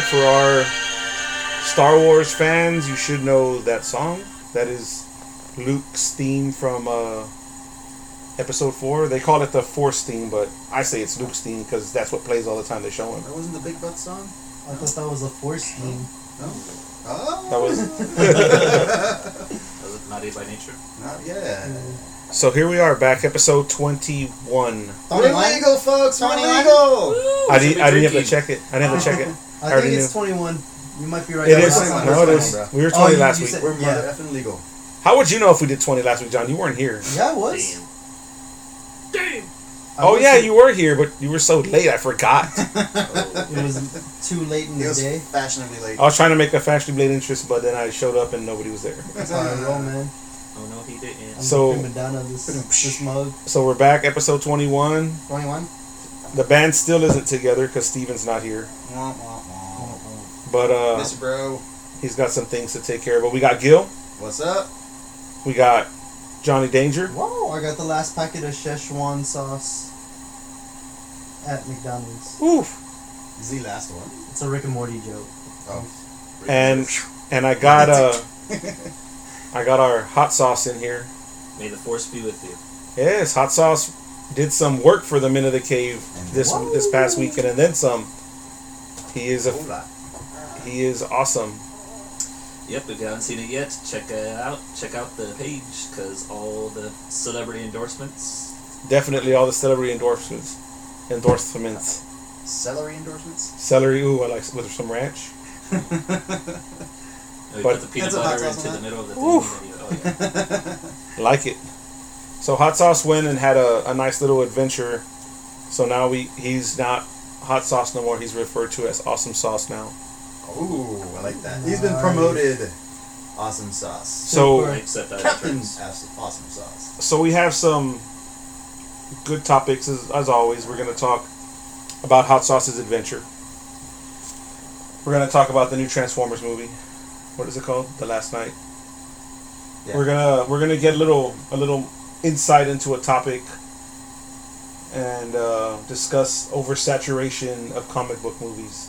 for our Star Wars fans, you should know that song. That is Luke's theme from Episode 4. They call it the Force theme, but I say it's Luke's theme because that's what plays all the time they show him. That wasn't the Big Butt song? I thought that was a Force theme. No. Oh. That was. Was it Naughty by Nature? Not yet. So here we are, back episode 21. We're legal, folks. We're 21? legal. I didn't have to check it. I didn't have to check it. I already think it's knew. 21. You might be right. It That is. was No, it 21. is. We were 20 last you week. said- We're Yeah. mother effing legal. How would you know if we did 20 last week, John? You weren't here. Yeah, it was. Damn. Oh yeah, you were here, but you were so late, I forgot. It was too late in It the was day. fashionably late. I was trying to make a fashionably late interest, but then I showed up and nobody was there. That's how I roll, man. Oh no, he didn't. I'm So- the prima donna of this mug. So we're back, episode 21. 21? The band still isn't together because Steven's not here. Wah, wah, wah. But Miss you, bro. he's got some things to take care of. But we got Gil. What's up? We got Johnny Danger. Whoa, I got the last packet of Szechuan sauce at McDonald's. Oof. Is the last one? It's a Rick and Morty joke. Oh. And I got I got our hot sauce in here. May the force be with you. Yes, hot sauce did some work for the Men of the Cave this past weekend and then some. He is Hola. he is awesome. Yep, if you haven't seen it yet, check it out. Check out the page because all the celebrity endorsements. Definitely all the celebrity endorsements. Celery endorsements? Celery, ooh, I like with some ranch. Oh, you But- put the peanut That's a hot butter sauce into on the that? middle of the thing. Oof. And then you, oh yeah. Like it. So hot sauce went and had a nice little adventure. So now he's not hot sauce no more. He's referred to as awesome sauce now. Ooh, I like that. He's been promoted. Awesome sauce. So Super. Except that Captain terms. Awesome sauce. so we have some good topics as always. We're going to talk about Hot Sauce's adventure. We're going to talk about the new Transformers movie. What is it called? The Last Night. Yeah. We're gonna get a little insight into a topic and discuss oversaturation of comic book movies.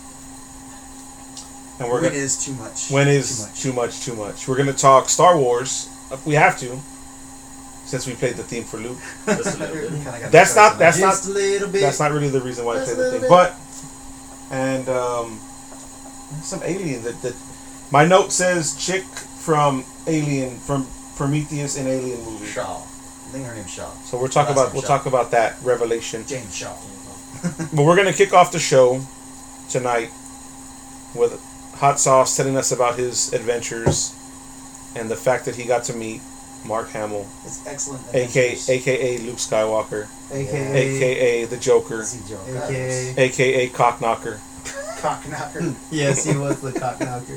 And we're When gonna is too much? when is too much. We're gonna talk Star Wars. We have to, since we played the theme for Luke. Just a little bit. Kinda got That's me not- started on Just a little bit. That's not really the reason why I Just played a the theme, little but and some alien that my note says chick from Alien from Prometheus and Alien that. movie. Shaw. I think her name's Shaw. So we'll Last name Shaw. talk about that revelation. James Shaw. But we're gonna kick off the show tonight with Hot Sauce telling us about his adventures and the fact that he got to meet Mark Hamill, It's excellent. aka Luke Skywalker, AKA. aka the Joker, AKA. aka Cockknocker, Cockknocker. Yes, he was the cock knocker.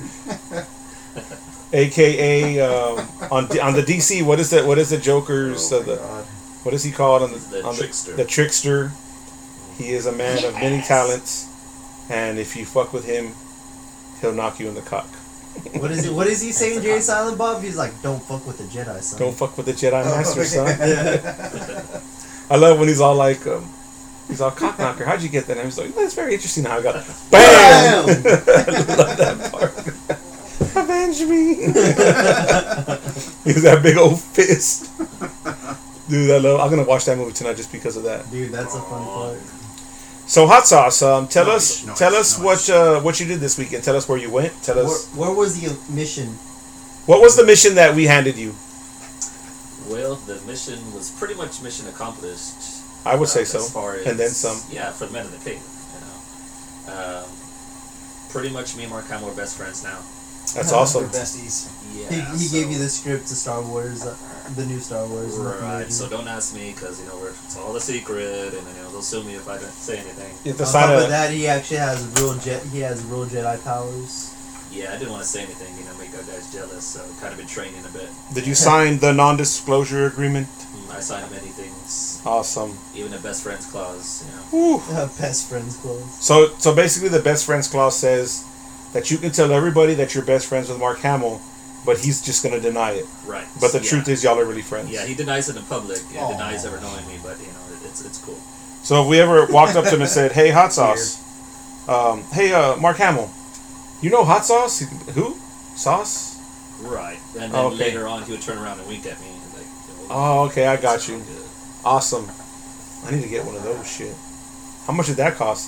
aka on the DC. What is the Joker's? Oh my The God. what is he called on The on trickster. The trickster. He is a man of many talents, and if you fuck with him, he'll knock you in the cock. What is it? What is he saying, Jay Silent Bob? He's like, "Don't fuck with the Jedi, son." Don't fuck with the Jedi Master, son. Yeah. I love when he's all like, he's all Cockknocker. How'd you get that? And I was like, that's very interesting how I got BAM! I love that part. Avenge me. He's that big old fist. Dude, I'm gonna watch that movie tonight just because of that. Dude, that's a fun part. So Hot Sauce, tell us Nice. what you did this weekend. Tell us where you went. Tell us Where was the mission? what was the mission that we handed you. Well, the mission was pretty much mission accomplished. I would say so, As far as, and then some. Yeah, for the Men of the Cave, you know. Pretty much me and Mark Hamill are best friends now. That's awesome. We're besties. Yeah. He gave you the script to Star Wars, the new Star Wars. Right, so don't ask me because, you know, it's all a secret and, you know, they'll sue me if I don't say anything. You have to On sign top a- of that, he actually has real Jedi powers. Yeah, I didn't want to say anything, you know, make that guys jealous, so kind of been training a bit. Did you sign the non-disclosure agreement? I signed many things, Awesome. even a best friends clause, you know. Whew. Best friends close. So basically, the best friends clause says that you can tell everybody that you're best friends with Mark Hamill, but he's just gonna deny it. Right. But the Yeah. truth is, y'all are really friends. Yeah, he denies it in public. He Aw. denies ever knowing me, but, you know, it's cool. So if we ever walked up to him and said, "Hey, Hot Sauce, Hey, Mark Hamill, you know Hot Sauce? Who? Sauce? Right. And then Oh, okay. later on, he would turn around and wink at me. And like, Oh, okay, I got "It's you. all good." Awesome. I need to get one of those. Shit. How much did that cost?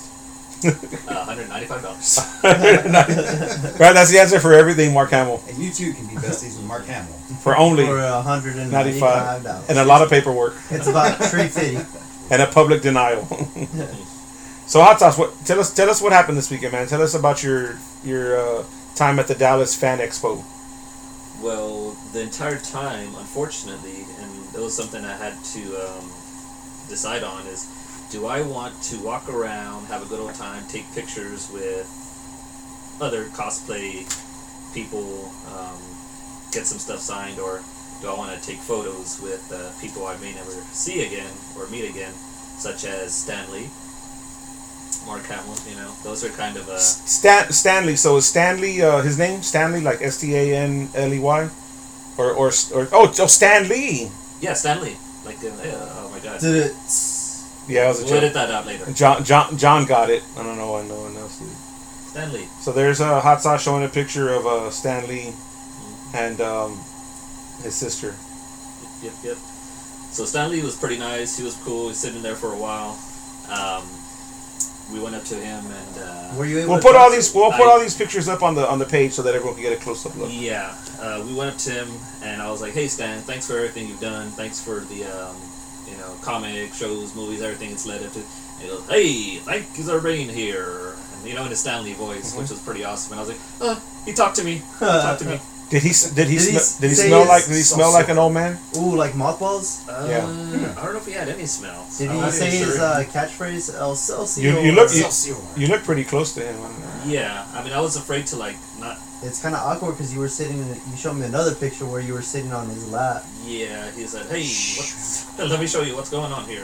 $195. Right, that's the answer for everything, Mark Hamill. And you too can be besties with Mark Hamill. For only For $195. and a lot of paperwork It's about $350. and a public denial. So Hot Sauce, tell us what happened this weekend, man. Tell us about your time at the Dallas Fan Expo. Well, the entire time, unfortunately, and it was something I had to decide on, is do I want to walk around, have a good old time, take pictures with other cosplay people, get some stuff signed, or do I want to take photos with people I may never see again or meet again, such as Stan Lee, Mark Hamill, those are kind of... Stanley, so is Stanley his name? Stanley, like Stanley? Or Stan Lee. Yeah, Stan Lee. Like, oh my god. Did it? Yeah, it was a We'll joke. edit that out later. John got it. I don't know why no one else did. Stan Lee. So there's a Hot Sauce showing a picture of Stan Lee and his sister. Yep. So Stan Lee was pretty nice. He was cool. He was sitting there for a while. We went up to him and Were you able We'll to put all talk these to- all these pictures up on the page so that everyone can get a close up look. yeah, we went up to him and I was like, "Hey Stan, thanks for everything you've done. Thanks for the comic shows, movies, everything it's led up to." And he goes, "Hey, thank you for being here." And in his Stan Lee voice, which was pretty awesome. And I was like, he talked to me. He talked to me. Did he say smell like an old man? Ooh, like mothballs? Yeah. I don't know if he had any smell. Did I'm he not say even his sure. catchphrase, El Celsior? You look pretty close to him. Yeah, I mean, I was afraid to not. It's kind of awkward because you were sitting. You showed me another picture where you were sitting on his lap. Yeah, he said, "Hey, let me show you what's going on here."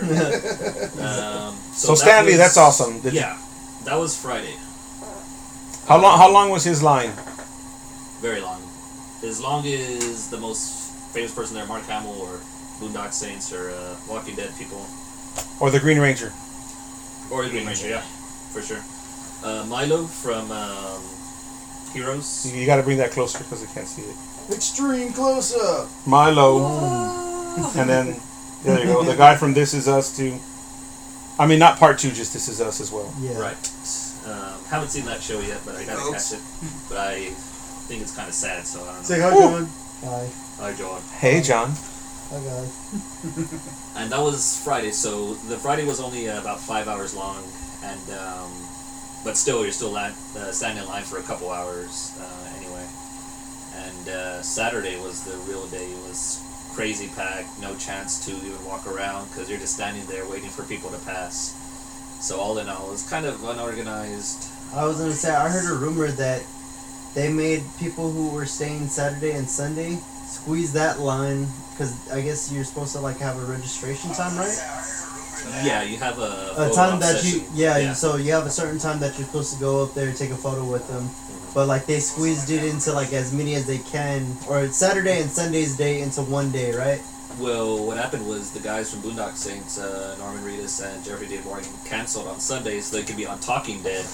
So Stanley, that's awesome. That was Friday. How long was his line? Very long. As long as the most famous person there, Mark Hamill or Boondock Saints or Walking Dead people. Or the Green Ranger? Or the Green Ranger, yeah, for sure. Milo from Heroes. You got to bring that closer because I can't see it. Extreme close up. Milo. And then, there you go. The guy from This Is Us too. I mean, not part 2, just This Is Us as well. Yeah. Right. Haven't seen that show yet, but I gotta catch it. But I think it's kind of sad, so I don't know. Say hi, John. Hi. Hi, John. Hey, John. Hi, guys. And that was Friday, so the Friday was only about 5 hours long, and but still, you're still standing in line for a couple hours anyway. And Saturday was the real day. It was crazy packed, no chance to even walk around because you're just standing there waiting for people to pass. So all in all, it was kind of unorganized. I was gonna say I heard a rumor that they made people who were staying Saturday and Sunday squeeze that line because I guess you're supposed to have a registration time, right? Yeah, you have a A photo time op that session. so you have a certain time that you're supposed to go up there, take a photo with them, but they squeezed it into as many as they can, or Saturday and Sunday's day into one day, right? Well, what happened was the guys from Boondock Saints, Norman Reedus and Jeffrey Dean Morgan, canceled on Sundays so they could be on Talking Dead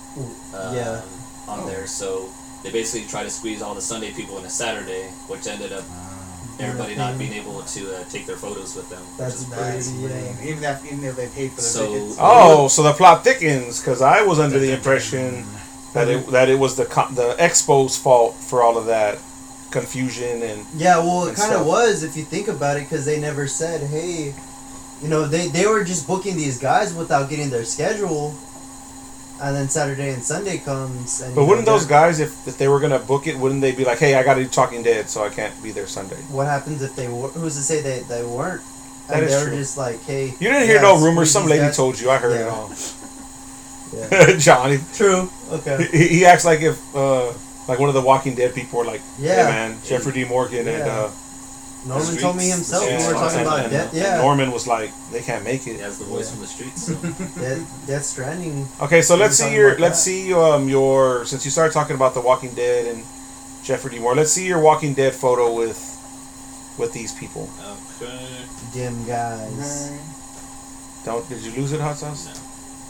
on there. So they basically tried to squeeze all the Sunday people in a Saturday, which ended up everybody not being able to take their photos with them. That's That's lame. Even if they paid for the tickets. Oh, so the plot thickens because I was under the impression that it was the Expo's fault for all of that confusion and yeah. Well, it and kind of stuff. was if you think about it, because they never said, hey, they were just booking these guys without getting their schedule, and then Saturday and Sunday comes. And, But wouldn't those guys, if they were gonna book it, wouldn't they be like, "Hey, I got to do Talking Dead, so I can't be there Sunday"? What happens if they were? Who's to say they weren't? That And is they were true. just like, hey. You didn't hear no rumors. squeeze Some these lady guys. told you. I heard it Yeah. all. Yeah. Johnny. True. Okay. He acts like if one of the Walking Dead people were like, Yeah. "Hey man, Jeffrey D. Morgan Yeah. Norman told me himself. Yeah, We were talking and- about and- death. and Yeah. Norman was like, they can't make He it. has the voice Yeah. from the streets. So. Death Stranding. Okay, so We were let's see talking about that. your since you started talking about the Walking Dead and Jeffrey D. Morgan, let's see your Walking Dead photo with these people. Okay. Dim guys. Did you lose it, Hot Sauce? No.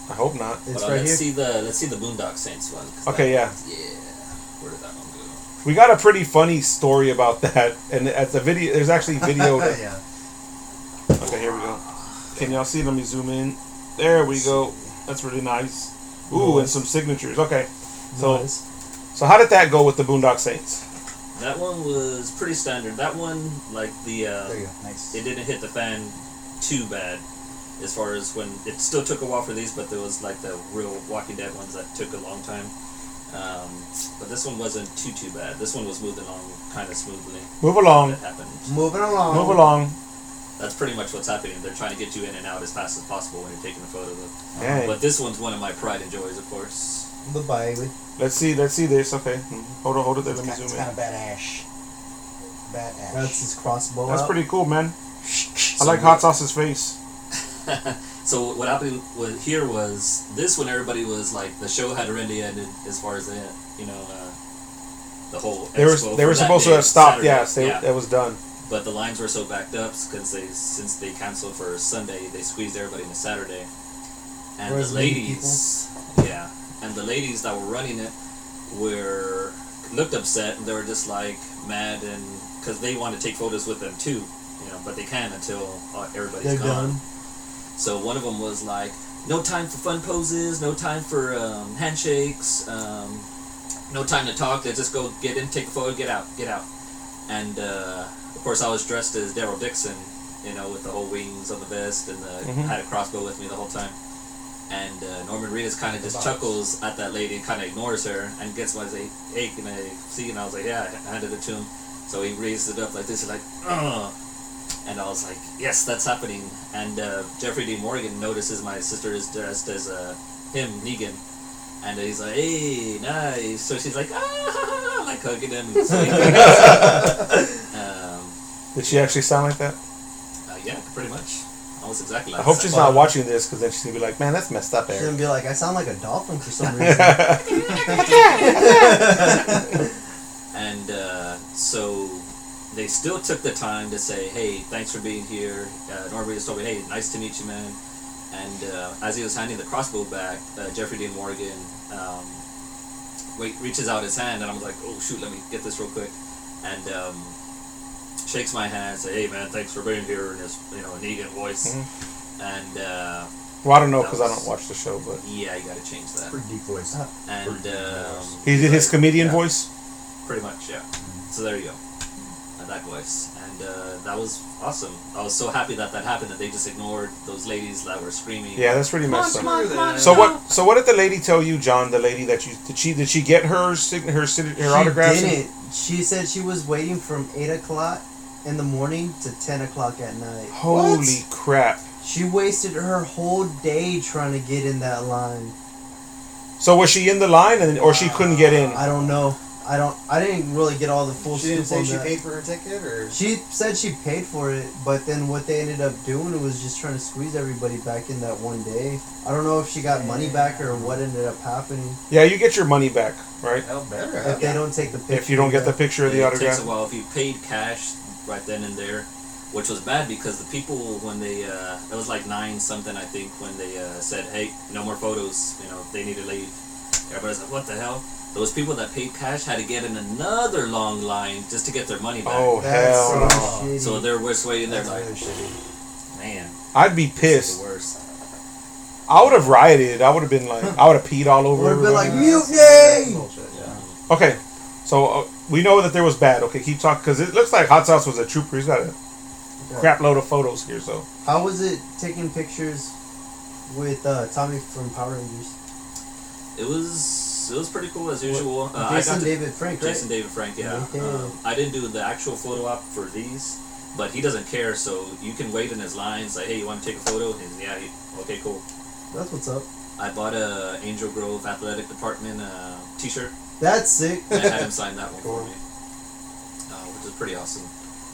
I hope not. It's Hold on, right let's here. see the Boondock Saints one. 'cause Okay, that yeah. Where did that one go? We got a pretty funny story about that, and at the video, there's actually video. Yeah. Okay, here we go. Can y'all see? Let me zoom in. There we go. That's really nice. Ooh, and some signatures. Okay, so Nice. so how did that go with the Boondock Saints? That one was pretty standard. That one, like the There you go. Nice. it didn't hit the fan too bad, as far as when it still took a while for these, but there was like the real Walking Dead ones that took a long time. But this one wasn't too bad. This one was moving along kind of smoothly. Move along. That happened. Moving along. Move along. That's pretty much what's happening. They're trying to get you in and out as fast as possible when you're taking a photo of them. Dang. But this one's one of my pride and joys, of course. The baby. Let's see this. Okay, hold it there. Let me It's zoom kind in. of badass. Badass. That's his crossbow. That's out. pretty cool, man. I So like Hot Sauce's face. So what happened here was this when everybody was like the show had already ended as far as the whole They were expo they for were that supposed to day, have stopped. Saturday. Yes, it was done. But the lines were so backed up because since they canceled for Sunday, they squeezed everybody into Saturday. And Whereas the many ladies, and the ladies that were running it looked upset, and they were just like mad, and because they want to take photos with them too, but they can't until everybody's They're gone. done. So one of them was like, "No time for fun poses, no time for handshakes, no time to talk. They just go get in, take a photo, get out." And of course, I was dressed as Daryl Dixon, with the whole wings on the vest, and had a crossbow with me the whole time. And Norman Reedus kind of just chuckles at that lady and kind of ignores her and gets one and say, "Hey, can I see?" And I was like, "Yeah," I handed it to him. So he raised it up like this, he's like, "Ugh." And I was like, "Yes, that's happening." And Jeffrey D. Morgan notices my sister is dressed as him, Negan. And he's like, "Hey, nice." So she's like, "Ah," like hugging him. And Did she actually sound like that? yeah, pretty much. Almost exactly like I hope that. she's not watching this, because then she's gonna be like, "Man, that's messed up, She's Eric." gonna be like, I sound like a dolphin for some reason. And so they still took the time to say, "Hey, thanks for being here." Norman Reedus told me, "Hey, nice to meet you, man." And as he was handing the crossbow back, Jeffrey Dean Morgan reaches out his hand, and I was like, "Oh shoot, let me get this real quick." And shakes my hand, say, "Hey man, thanks for being here," in his Negan voice. And Well, I don't know because I don't watch the show, but yeah, you got to change that. Pretty deep voice. And he did his comedian yeah. voice. Pretty much, yeah. So there you go. That voice. And that was awesome. I was so happy that happened, that they just ignored those ladies that were screaming. Yeah, that's pretty messed up. on. So what did the lady tell you, John? The lady that did she get her autograph? She didn't. She said she was waiting from 8 o'clock in the morning to 10 o'clock at night. Holy crap! She wasted her whole day trying to get in that line. So was she in the line, or she couldn't get in? I don't know. I didn't really get all the full She didn't scoop say on she that. paid for her ticket, or She said she paid for it, but then what they ended up doing was just trying to squeeze everybody back in that one day. I don't know if she got money back or what ended up happening. Yeah, you get your money back, right? hell better. If they don't take the picture. If you don't get the picture of the It autograph. takes a while. If you paid cash right then and there, which was bad because the people, when they, it was like 9 something, I think, when they said, "Hey, no more photos," they need to leave. Everybody's like, "What the hell?" Those people that paid cash had to get in another long line just to get their money back. Oh That's hell so no! shitty. So they're just waiting there That's like, really shitty. "Man, I'd be this is pissed. the worst." I would have rioted. I would have been like, I would have peed all over. Would have been like, everybody. mutiny! Bullshit, yeah. Okay, so we know that there was bad. Okay, keep talking, because it looks like Hot Sauce was a trooper. He's got a crap load of photos here. So How was it taking pictures with Tommy from Power Rangers? It was pretty cool as usual. I Jason got to, David Frank, right? Jason David Frank, yeah. Yeah. I didn't do the actual photo op for these, but he doesn't care, so you can wait in his lines, like, "Hey, you want to take a photo?" He's, "Yeah, okay, cool." That's what's up. I bought a Angel Grove Athletic Department t-shirt, That's sick. and I had him sign that one for me, which is pretty awesome.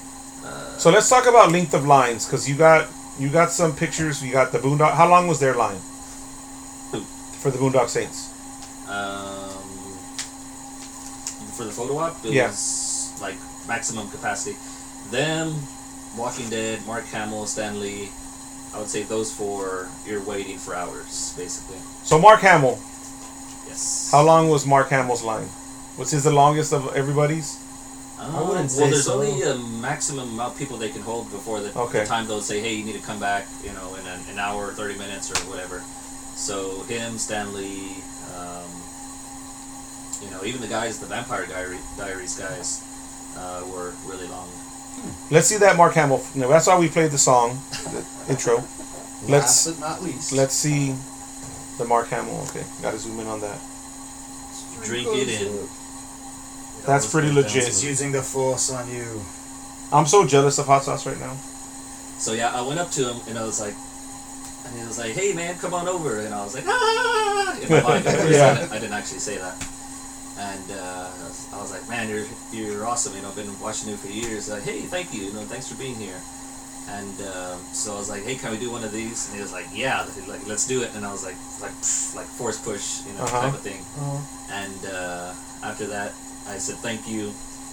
so let's talk about length of lines, because you got some pictures. You got the Boondock. How long was their line? Who? For the Boondock Saints. For the photo op, it Yeah. was like maximum capacity. Them, Walking Dead, Mark Hamill, Stan Lee, I would say those four, you're waiting for hours, basically. So Mark Hamill. Yes. How long was Mark Hamill's line? Was his the longest of everybody's? I wouldn't say well, there's so. only a maximum amount of people they can hold before the time they'll say, hey, you need to come back, in an hour or 30 minutes or whatever. So him, Stanley, even the guys, the Vampire Diaries guys, were really long. Let's see that Mark Hamill. No, that's why we played the song, the intro. Last but not least. Let's see the Mark Hamill. Okay, gotta zoom in on that. Drink it in. That's pretty legit. Just using the force on you. I'm so jealous of hot sauce right now. So yeah, I went up to him and I was like, hey man, come on over. And I was like, ah! In my mind, I didn't actually say that. And I was like, man, you're awesome. I've been watching you for years. Like, hey, thank you. Thanks for being here. And so I was like, hey, can we do one of these? And he was like, yeah, like let's do it. And I was like force push, type of thing. And after that, I said thank you.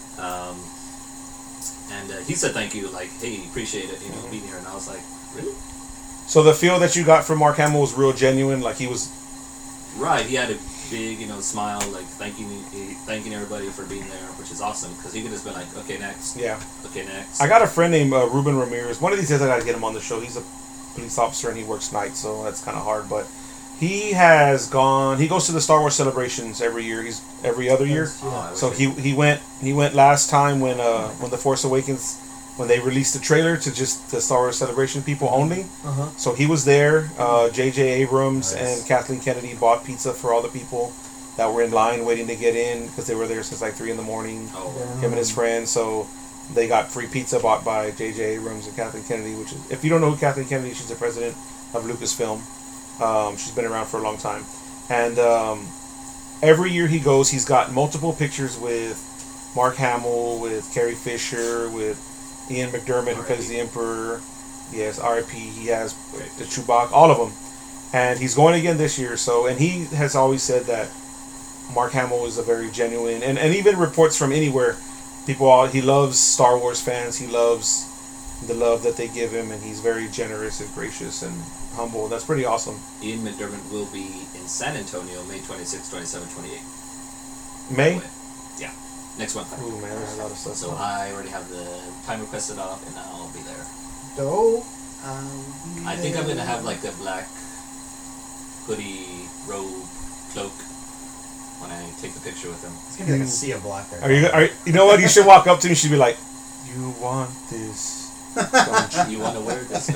And he said thank you, like, hey, appreciate it, being here. And I was like, really? So the feel that you got from Mark Hamill was real genuine, like he was... Right, he had a big, smile, like, thanking everybody for being there, which is awesome, because he could have been like, okay, next. Yeah. Okay, next. I got a friend named Ruben Ramirez. One of these days I got to get him on the show. He's a police officer and he works nights, so that's kind of hard, but... He goes to the Star Wars celebrations every year. He's every other year. So he went last time when The Force Awakens, when they released the trailer to just the Star Wars celebration people only. So he was there. J.J. Abrams and Kathleen Kennedy bought pizza for all the people that were in line waiting to get in because they were there since like 3 a.m. Him and his friends. So they got free pizza bought by J.J. Abrams and Kathleen Kennedy, which is, if you don't know who Kathleen Kennedy is, she's the president of Lucasfilm. She's been around for a long time. And every year he goes, he's got multiple pictures with Mark Hamill, with Carrie Fisher, with Ian McDermott, who plays the Emperor. Yes, R.I.P. He has the Chewbacca, all of them. And he's going again this year. And he has always said that Mark Hamill is a very genuine, and even reports from anywhere, he loves Star Wars fans. He loves the love that they give him, and he's very generous and gracious and humble. That's pretty awesome. Ian McDermott will be in San Antonio May 26, 27, 28. May? Yeah. Next month. Ooh, man, there's a lot of stuff. So I already have the time requested off, and I'll be there. Dope. I think I'm going to have like a black hoodie, robe, cloak when I take the picture with him. It's going to be like a sea of black there. You know what? You should walk up to me and she'd be like, you want this? You want to wear this?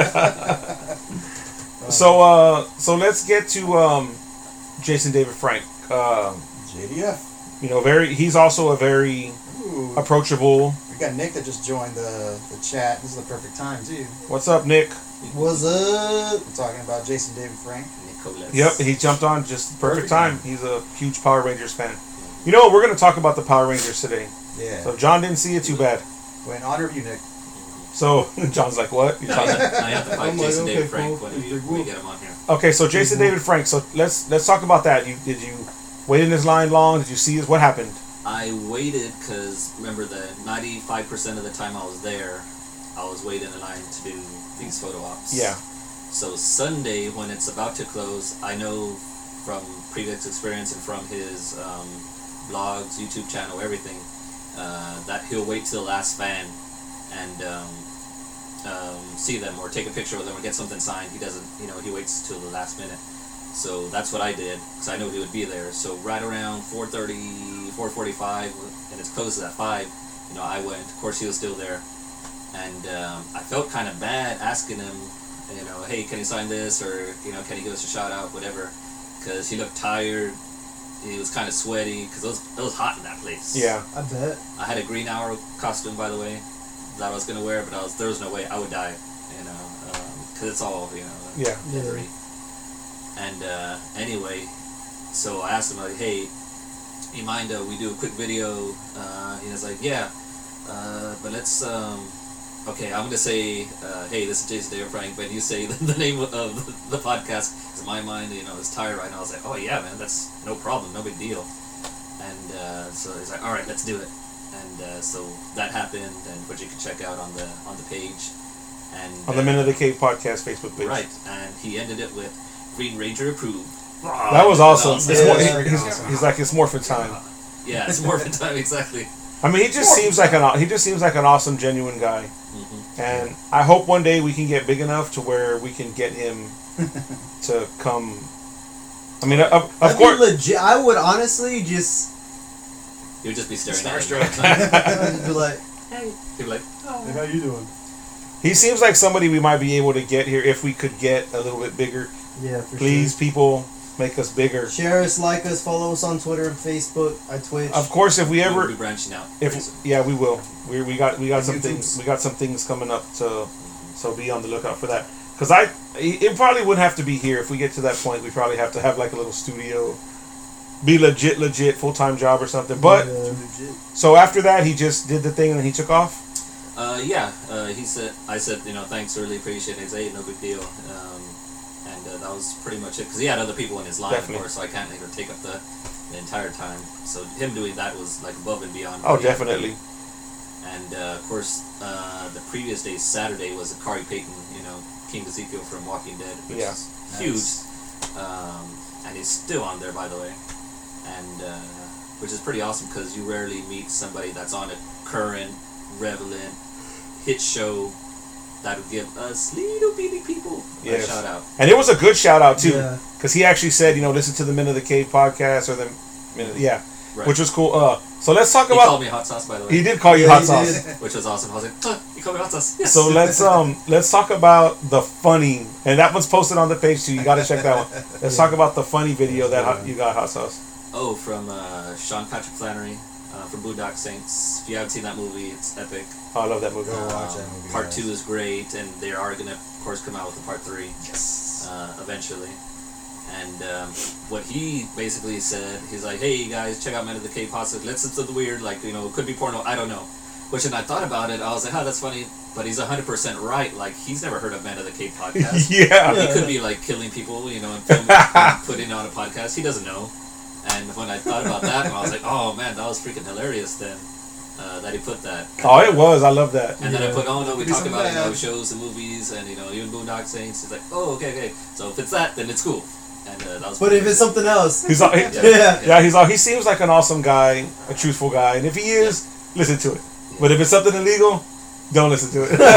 So let's get to Jason David Frank. JDF. He's also a very approachable. We got Nick that just joined the chat. This is the perfect time too. What's up, Nick? What's up? We're talking about Jason David Frank. Nicholas. Yep, he jumped on just perfect time. He's a huge Power Rangers fan. You know what? We're going to talk about the Power Rangers today. Yeah. So if John didn't see it, too bad. Well, in honor of you, Nick. So John's like, what? I have to fight Jason David Frank when we get him on here. Okay, so Jason David Frank. So let's talk about that. Did you wait in his line long? Did you see what happened? I waited because remember the 95% of the time I was there, I was waiting in line to do these photo ops. Yeah. So Sunday when it's about to close, I know from previous experience and from his blogs, YouTube channel, everything, that he'll wait till the last fan and see them or take a picture with them or get something signed. He doesn't, he waits till the last minute. So that's what I did because I knew he would be there. So right around 4:30, 4:45, and it's closes at 5. I went. Of course, he was still there, and I felt kind of bad asking him, hey, can you sign this or can you give us a shout out, whatever, because he looked tired. He was kind of sweaty because it was hot in that place. Yeah, I bet. I had a Green Arrow costume, by the way, that I was gonna wear, but there was no way I would die, because it's all leathery. And anyway, so I asked him like, hey, you mind we do a quick video? He was like, yeah, but let's okay, I'm gonna say, hey, this is Jason David Frank, but you say the name of the podcast, because my mind, is tired right now. I was like, oh yeah, man, that's no problem, no big deal. And so he's like, all right, let's do it. And so that happened, and which you can check out on the page. And On the Men of the Cave podcast Facebook page. right, and he ended it with Green Ranger approved. That was awesome. Awesome. It's more, Yeah. he's like, it's morphin' time. Yeah, it's morphin' time, exactly. I mean, he just seems like an awesome, genuine guy. Mm-hmm. And I hope one day we can get big enough to where we can get him to come. I mean, of That'd course. be legit. I would honestly just He would just be staring at him. Starstruck. I'd be like, Hey. He'd be like, Hey, how you doing? He seems like somebody we might be able to get here if we could get a little bit bigger. yeah, for Please, people, make us bigger. sure. Share us, like us, follow us on Twitter and Facebook, Twitch. Of course, if we we'll ever, be branching out. if pretty soon. yeah, we will. We got some YouTube. things. We got some things coming up. So be on the lookout for that. Because it probably wouldn't have to be here. If we get to that point, we probably have to have like a little studio, be legit full-time job or something. But Yeah. so after that, he just did the thing and then he took off. He said, I said, thanks, really appreciate it. He said, hey, no big deal. And that was pretty much it. Because he had other people in his line, Definitely. of course, so I can't even take up the entire time. So him doing that was like above and beyond. Oh, what he had to definitely. do. And of course, the previous day, Saturday, was Kari Payton, King Ezekiel from Walking Dead, which Yeah. is huge. And he's still on there, by the way. And which is pretty awesome because you rarely meet somebody that's on a current, relevant hit show that would give us little bitty people Yes. a shout out. And it was a good shout out too, Yeah. because he actually said, listen to the Men of the Cave podcast or Right. which was cool. So let's talk He about. called me hot sauce, by the way. He did call you Yeah, hot he sauce. did. Which was awesome. I was like, you called me hot sauce. Yes. So let's talk about the funny, and that one's posted on the page too. You got to check that one. Let's talk about the funny video that you got, hot sauce. Oh, from Sean Patrick Flannery from Boondock Saints. If you haven't seen that movie, it's epic. Oh, I love that movie. Go watch that movie, Part guys. 2 is great, and they are going to, of course, come out with a part 3 Yes. eventually. And what he basically said, he's like, hey, guys, check out Men of the Cave podcast. Listen to the weird, it could be porno, I don't know. Which, and I thought about it, I was like, that's funny, but he's 100% right. Like, he's never heard of Men of the Cave podcast. Yeah. He could be, killing people, and filming and putting on a podcast. He doesn't know. And when I thought about that, I was like, oh, man, that was freaking hilarious then, that he put that. Oh, it was. I love that. And then I put, we Be talk some about, bad. shows and movies and, even Boondock Saints. He's like, oh, okay. So if it's that, then it's cool. And that was But if it's something else, He's all, Yeah. yeah. He's all. He seems like an awesome guy, a truthful guy, and if he is, listen to it. But if it's something illegal, don't listen to it.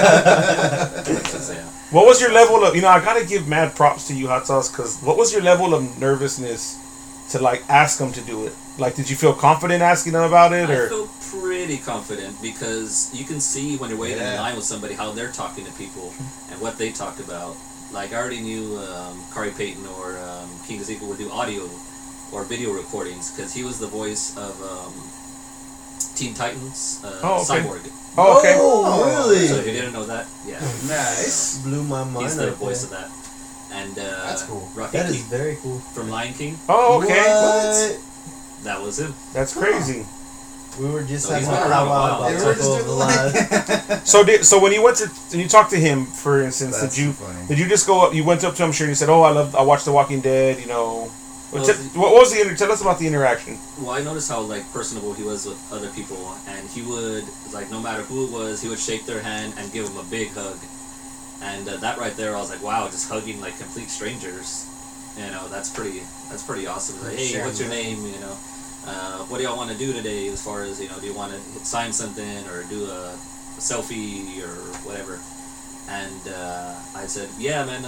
yeah. What was your level of? I gotta give mad props to you, hot sauce, because what was your level of nervousness to ask him to do it? Did you feel confident asking him about it, I or? feel pretty confident because you can see when you're waiting in Yeah. line with somebody how they're talking to people and what they talk about. I already knew Kari Payton or King Ezekiel would do audio or video recordings because he was the voice of Teen Titans Oh, okay. Cyborg. Oh, okay. Oh, really? So if you didn't know that, yeah, Nice. Blew my mind. he's the right voice there. of that. And That's cool. That Rafiki is very cool. from Lion King, Oh, okay. What? that was him. That's crazy. We were just So he's having a been around a powwow while. about They were Taco just of doing the Line. So when you went to and you talked to him, for instance, That's did you funny. did you just go up? You went up to him, sure, and you said, "Oh, I watched The Walking Dead." Well, What was tell us about the interaction? Well, I noticed how personable he was with other people, and he would no matter who it was, he would shake their hand and give them a big hug, and that right there, I was like, wow, just hugging complete strangers, that's pretty awesome. Like, hey, Sharing what's your that. name? What do y'all want to do today? As far as do you want to sign something or do a selfie or whatever? And I said, yeah, man.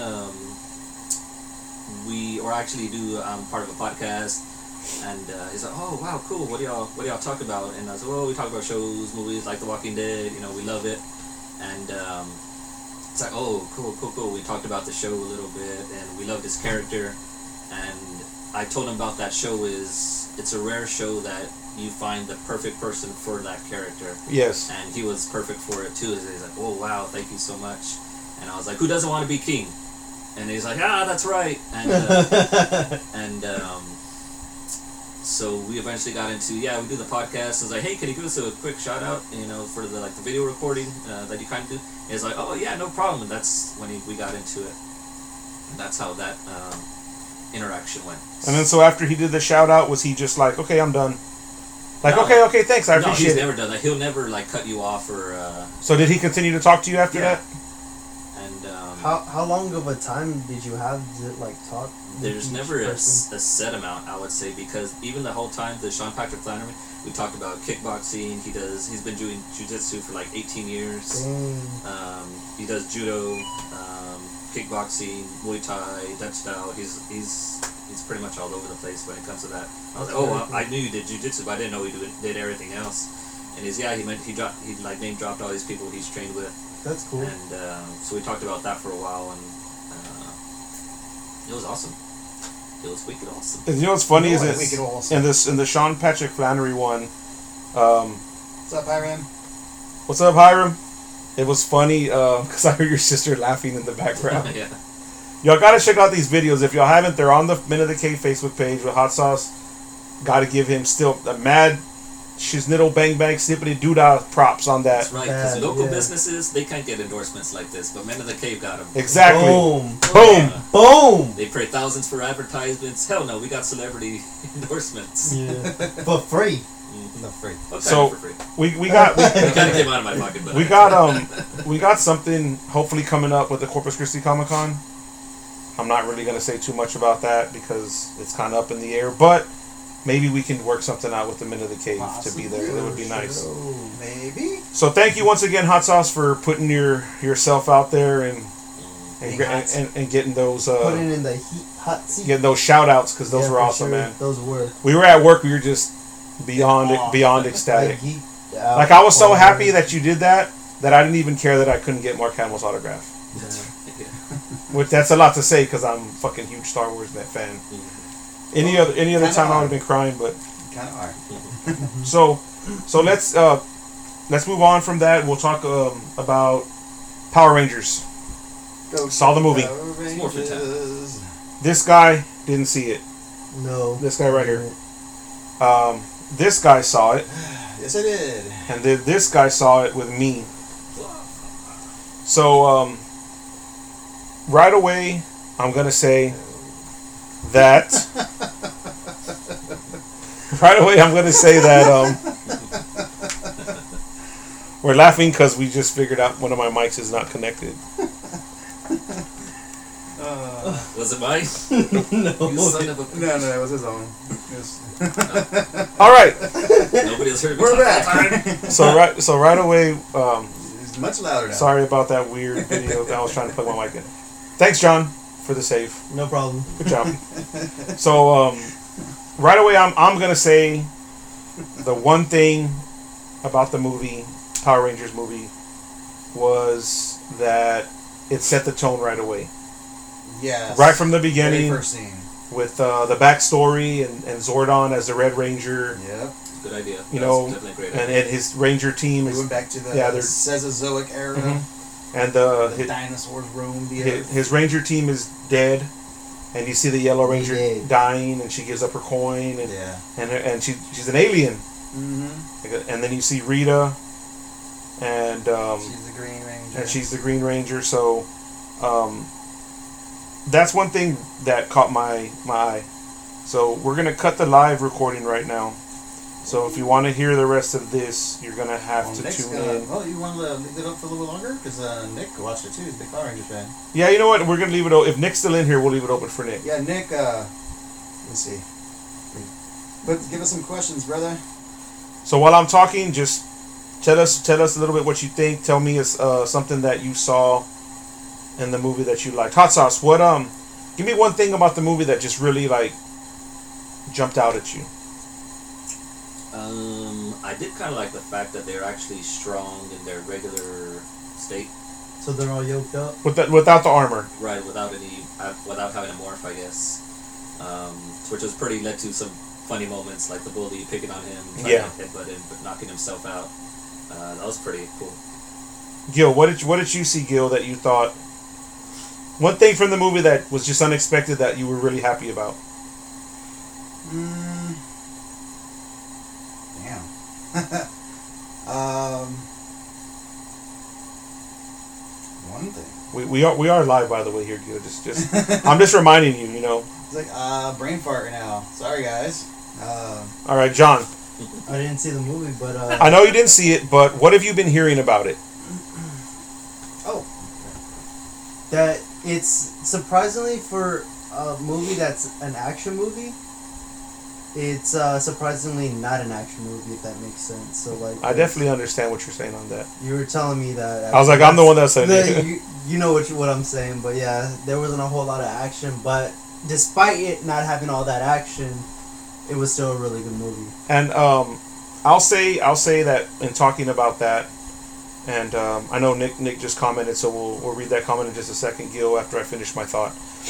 Actually do part of a podcast, and he's like, oh wow, cool. What do y'all talk about? And I said, well, we talk about shows, movies like The Walking Dead. We love it, and it's like, oh, cool. We talked about the show a little bit, and we loved his character, and I told him about that show. It's a rare show that you find the perfect person for that character, Yes. and he was perfect for it too. He's like, oh wow, thank you so much. And I was like, who doesn't want to be king? And he's like, that's right. And so we eventually got into, we do the podcast. I was like, hey, can you give us a quick shout out, for the video recording that you kind of do? And he's like, oh yeah, no problem. And that's when we got into it. And that's how that interaction went. And then so after he did the shout out, was he just like, okay, I'm done? No. Okay, thanks, I No, appreciate he's it. never done that. He'll never cut you off or. So did he continue to talk to you after Yeah. that? How long of a time did you have to like talk? with There's each never a person? set amount, I would say, because even the whole time the Sean Patrick Flannery, we talked about kickboxing. He's been doing jiu-jitsu for like 18 years. Dang. He does judo, kickboxing, Muay Thai, Dutch style. He's pretty much all over the place when it comes to that. I was like, oh, I knew you did jiu-jitsu, but I didn't know he did everything else. And he like name dropped all these people he's trained with. That's cool. And so we talked about that for a while, and it was awesome. It was wicked awesome. And you know what's funny is Wicked it's awesome. in the Sean Patrick Flannery one. What's up, Hiram? What's up, Hiram? It was funny because I heard your sister laughing in the background. Yeah. Y'all gotta check out these videos. If y'all haven't, they're on the Men of the Cave Facebook page with Hot Sauce. Gotta give him still a mad shiznittle bang bang snippety doodah props on that. That's right, because Yeah, local yeah. businesses, they can't get endorsements like this, but Men of the Cave got them. Exactly. Boom. Boom. Boom. They pay thousands for advertisements. Hell no, we got celebrity endorsements. Yeah. For free. No free. What So- for free? We got It kind of came out of my pocket, but we got something hopefully coming up with the Corpus Christi Comic Con. I'm not really gonna say too much about that because it's kind of up in the air, but maybe we can work something out with the Men of the Cave to be there. That would be nice. Maybe. So thank you once again, Hot Sauce, for putting yourself out there and Being hot. and getting those Putting in the hot seat. getting those shout outs because those Yeah, were for awesome, sure. man. Those were. We were at work. We were just beyond I ecstatic. geeked out Like I was so on happy it. that you did that I didn't even care that I couldn't get Mark Hamill's autograph. Which that's a lot to say because I'm a fucking huge Star Wars fan. Any other Kinda time I are. would have been crying, but Kind of are. so let's move on from that. We'll talk about Power Rangers. Saw the movie. It's more for Rangers. This guy didn't see it. No. This guy right here. This guy saw it, Yes, I did. and then this guy saw it with me. So right away, I'm gonna say that. Right away, I'm gonna say that we're laughing because we just figured out one of my mics is not connected. was it mine? No. You son of a No, it was his own. It was- All right, Nobody's heard me We're talk back. so right away. It's much louder now. Sorry about that weird video that I was trying to plug my mic in. Thanks, John, for the save. No problem. Good job. So right away, I'm gonna say the one thing about the movie, Power Rangers movie, was that it set the tone right away. Yes. Right from the Very beginning, first scene. with the backstory and Zordon as the Red Ranger, Yep. Good idea. You That know, was definitely a great and, idea. and his Ranger team We is went back to the yeah, they're- Cesazoic era. Mhm. and The dinosaurs roamed the earth. his Ranger team is dead, and you see the Yellow Ranger Dead. dying, and she gives up her coin, and Yeah. and she's an alien, Mm-hmm. and then you see Rita, and She's the Green Ranger. and she's the Green Ranger. So that's one thing that caught my eye. So we're gonna cut the live recording right now. So if you want to hear the rest of this, you're gonna have to Nick's tune gonna, in. Oh, you want to leave it up for a little bit longer? Because Nick watched it too. He's a big Power Rangers fan. Yeah, you know what? We're gonna leave it open. If Nick's still in here, we'll leave it open for Nick. Yeah, Nick. Let's see. But give us some questions, brother. So while I'm talking, just tell us a little bit what you think. Tell me something that you saw in the movie that you liked. Hot Sauce, what give me one thing about the movie that just really like jumped out at you. I did kind of like the fact that they're actually strong in their regular state, So they're all yoked up. Without the armor. right? Without having a morph, I guess. Which was pretty led to some funny moments, like the bully picking on him, trying Yeah. to headbutt him, but knocking himself out. That was pretty cool. Gil, what did you see, Gil, that you thought one thing from the movie that was just unexpected that you were really happy about? Damn. One thing. We are live, by the way, here, Gil. Just I'm just reminding you, you know. It's like brain fart right now. Sorry, guys. All right, John. I didn't see the movie, but I know you didn't see it, but what have you been hearing about it? Oh. that it's surprisingly for a movie that's an action movie. It's surprisingly not an action movie, if that makes sense. So like, I definitely understand what you're saying on that. you were telling me that. I was like, I'm the one that said it. You know what I'm saying, but yeah, there wasn't a whole lot of action. But despite it not having all that action, it was still a really good movie. And I'll say that in talking about that, and I know Nick just commented, so we'll read that comment in just a second, Gil, after I finish my thought.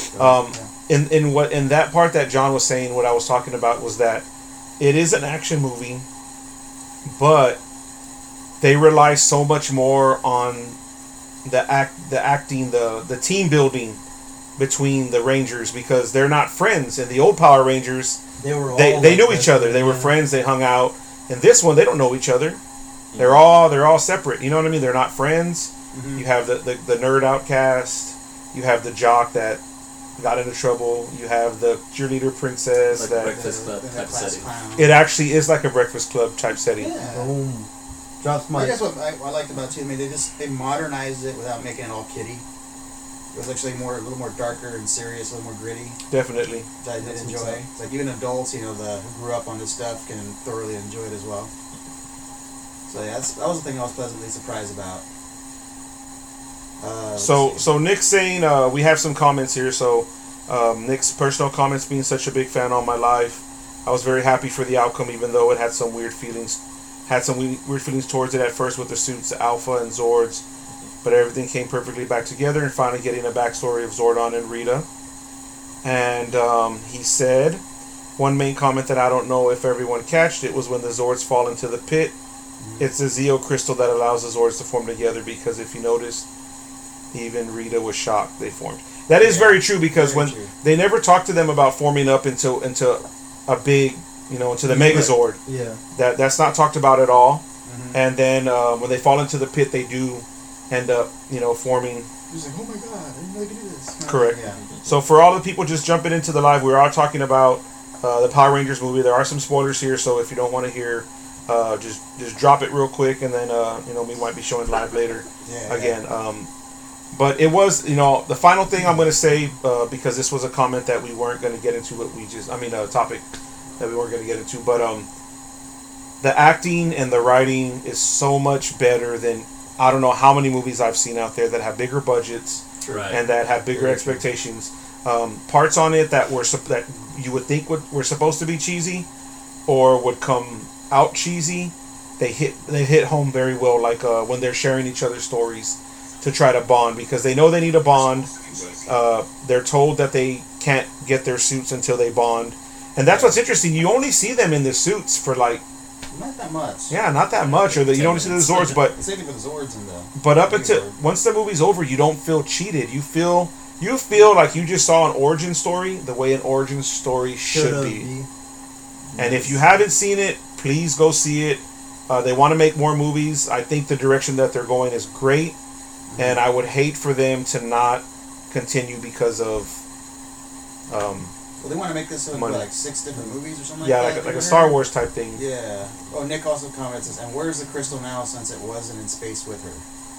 In that part that John was saying, what I was talking about was that it is an action movie, but they rely so much more on the acting, the team building between the Rangers, because they're not friends. In the old Power Rangers, they knew each other. They were friends. They hung out. In this one, they don't know each other. They're all separate. You know what I mean? They're not friends. Mm-hmm. You have the nerd outcast. You have the jock that got into trouble. You have the cheerleader princess. Like that Breakfast Club type setting. It actually is like a Breakfast Club type setting. Yeah. Boom. Drops my. I guess what I liked about it too. I mean, they modernized it without making it all kiddie. It was actually a little more darker and serious, a little more gritty. Definitely. Which I did enjoy. It's like even adults, who grew up on this stuff can thoroughly enjoy it as well. So yeah, that was the thing I was pleasantly surprised about. So Nick's saying we have some comments here. So Nick's personal comments, being such a big fan all my life, I was very happy for the outcome, even though it had some weird feelings. Had some weird feelings towards it at first with the suits, Alpha and Zords, but everything came perfectly back together, and finally getting a backstory of Zordon and Rita. And he said, one main comment that I don't know if everyone catched it was when the Zords fall into the pit. It's the Zeo crystal that allows the Zords to form together, because if you notice, even Rita was shocked they formed. That is very true, because they never talked to them about forming up into a big, into the Megazord. Yeah. That's not talked about at all. Mm-hmm. And then when they fall into the pit, they do end up, forming. He's like, oh my god, I didn't know you could do this. Correct. Yeah. So for all the people just jumping into the live, we are talking about the Power Rangers movie. There are some spoilers here, so if you don't want to hear, just drop it real quick, and then we might be showing live later again. But it was, the final thing I'm going to say, because this was a comment that we weren't going to get into, a topic that we weren't going to get into, but the acting and the writing is so much better than, I don't know how many movies I've seen out there that have bigger budgets and that have bigger expectations. Parts on it that that you would think were supposed to be cheesy or would come out cheesy, they hit home very well, like when they're sharing each other's stories to try to bond, because they know they need a bond. They're told that they can't get their suits until they bond, and that's what's interesting. You only see them in the suits for like not that much. Yeah, not that much, or you don't see the Zords, but it's even for the Zords and the. But up until once the movie's over, you don't feel cheated. You feel like you just saw an origin story the way an origin story should be. And if you haven't seen it, please go see it. They want to make more movies. I think the direction that they're going is great. And I would hate for them to not continue because of. Well, they want to make this into like 6 different movies or something like that. Yeah, like a Star Wars type thing. Yeah. Oh, Nick also comments, and where's the crystal now since it wasn't in space with her?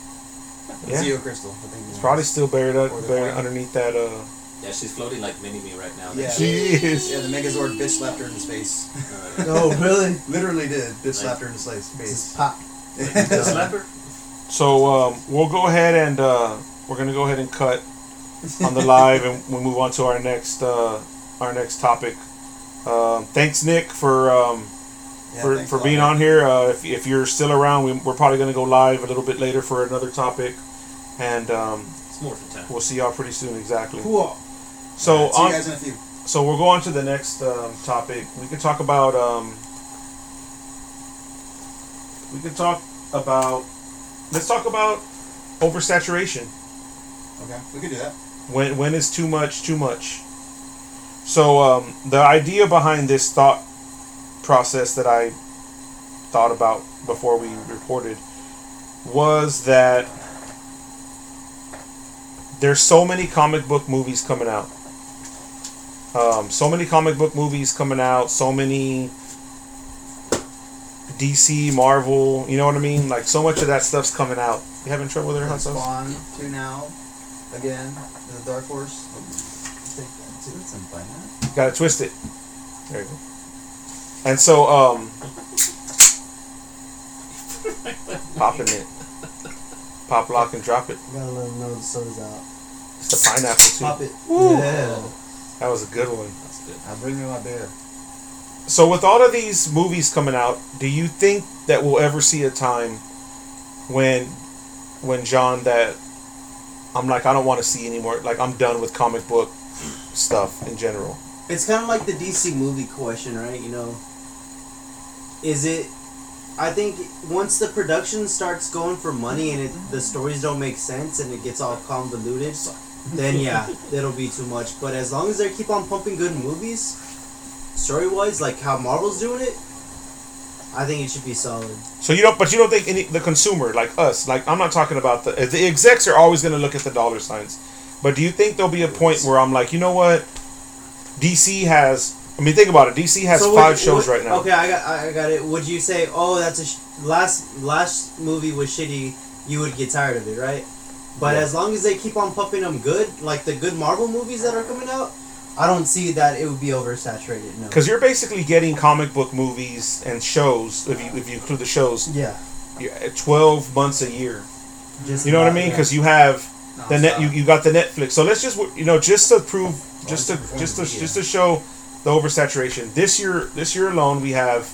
The Zeo crystal, I think. It's probably still buried underneath that. Yeah, she's floating like Mini-Me right now. Yeah, she is. Yeah, the Megazord bitch slapped her into space. Oh, really? Literally did. Bitch slapped her into space. Just pop. Slap her? So we'll go ahead and we're gonna go ahead and cut on the live, and we'll move on to our next topic. Thanks, Nick, for being on here. If you're still around, we're probably gonna go live a little bit later for another topic, and it's more for time. We'll see y'all pretty soon. Exactly. Cool. So see you guys in a few. So we'll go on to the next topic. We can talk about let's talk about oversaturation. Okay, we could do that. When is too much too much? So the idea behind this thought process that I thought about before we recorded was that there's so many comic book movies coming out. So many DC, Marvel, you know what I mean? Like, so much of that stuff's coming out. You having trouble there, Hudson? Spawn 2 now. again, the Dark Horse. Take that too. That's some fun, huh? Gotta twist it. There you go. And so, popping it. Pop, lock, and drop it. Gotta let them know the soda's out. It's the pineapple too. Pop it. Woo. Yeah. That was a good one. That's good. Now bring me my beer. So with all of these movies coming out, do you think that we'll ever see a time when John, that I'm like, I don't want to see anymore, like I'm done with comic book stuff in general? It's kind of like the DC movie question, right? You know, is it? I think once the production starts going for money and the stories don't make sense and it gets all convoluted, then yeah, it'll be too much. But as long as they keep on pumping good movies, story-wise, like how Marvel's doing it, I think it should be solid. So you don't think the consumer, like us, like I'm not talking about the execs are always going to look at the dollar signs, but do you think there'll be a point where I'm like, you know what, DC has, I mean, think about it, DC has So 5 shows right now. Okay, I got it. Would you say, oh, that's last movie was shitty, you would get tired of it, right? But Yeah. as long as they keep on pumping them good, like the good Marvel movies that are coming out, I don't see that it would be oversaturated. No. Because you're basically getting comic book movies and shows, if you include the shows, Yeah. 12 months a year. Just You know what I about, mean? yeah. Because you have the net, Nonstop. you got the Netflix. So let's just just to prove, just to show the oversaturation. This year alone, we have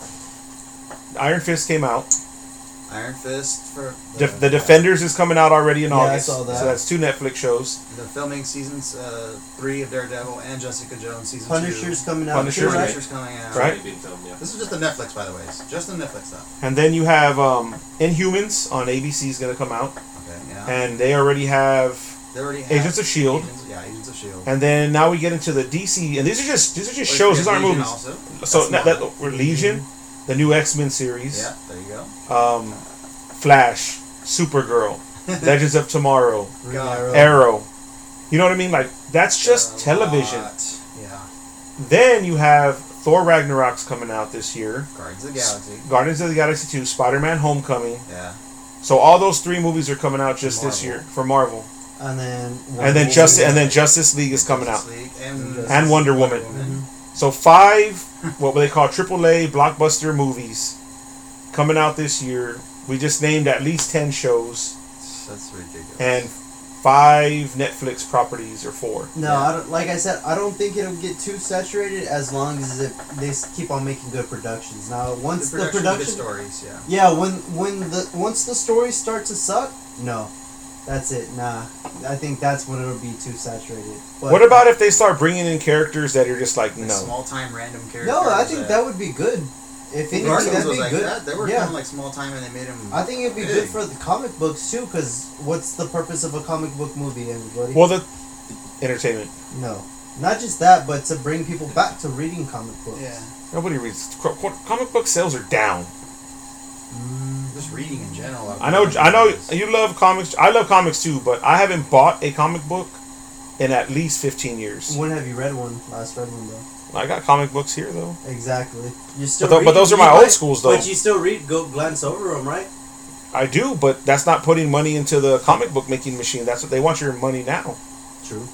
Iron Fist came out. Iron Fist for The Defenders is coming out already in Yeah, I August. saw that. So that's 2 Netflix shows. The filming seasons 3 of Daredevil and Jessica Jones season Punisher's 2. coming out. Punisher, too, right? right? Punisher's coming out. Right. Really big film, yeah. This is just the Netflix, by the way. It's just the Netflix stuff. And then you have Inhumans on ABC is going to come out, Okay, yeah. and they already have They already have Agents of Shield. Agents of Shield. And then now we get into the DC, and these are just shows. These aren't Legion movies. Also. So That's we're Legion, the new X-Men series. Yeah, there you go. Flash, Supergirl, Legends of Tomorrow, Green God. Arrow. Arrow. You know what I mean? Like that's just A television. lot. Yeah. Then you have Thor Ragnarok's coming out this year. Guardians of the Galaxy. Guardians of the Galaxy 2, Spider-Man Homecoming. Yeah. So all those 3 movies are coming out just this Marvel. year for Marvel. And then Justice League is coming out. Justice League And Wonder Woman. So 5 what they call AAA blockbuster movies coming out this year. We just named at least 10 shows That's ridiculous. and 5 Netflix properties or 4. No, I don't, like I said, I don't think it'll get too saturated as long as they keep on making good productions. Now, once the production, stories, yeah. yeah, once the stories start to suck, no, that's it. Nah, I think that's when it'll be too saturated. But, What about if they start bringing in characters that are just like, Like no? small time random characters. No, I think that would be good. If anything, Guardians that'd was be like good. that. They were yeah. kind of like small time, and they made them. I think it'd be big. good for the comic books too, because what's the purpose of a comic book movie, everybody? Well, the entertainment. No, not just that, but to bring people back to reading comic books. Yeah. Nobody reads. Comic book sales are down. Just reading in general. I know you love comics. I love comics too, but I haven't bought a comic book in at least 15 years. When have you read one? Last read one though. I got comic books here though. Exactly. You still. But those are my old schools, though. But you still read, go glance over them, right? I do, but that's not putting money into the comic book making machine. That's what they want your money now. True.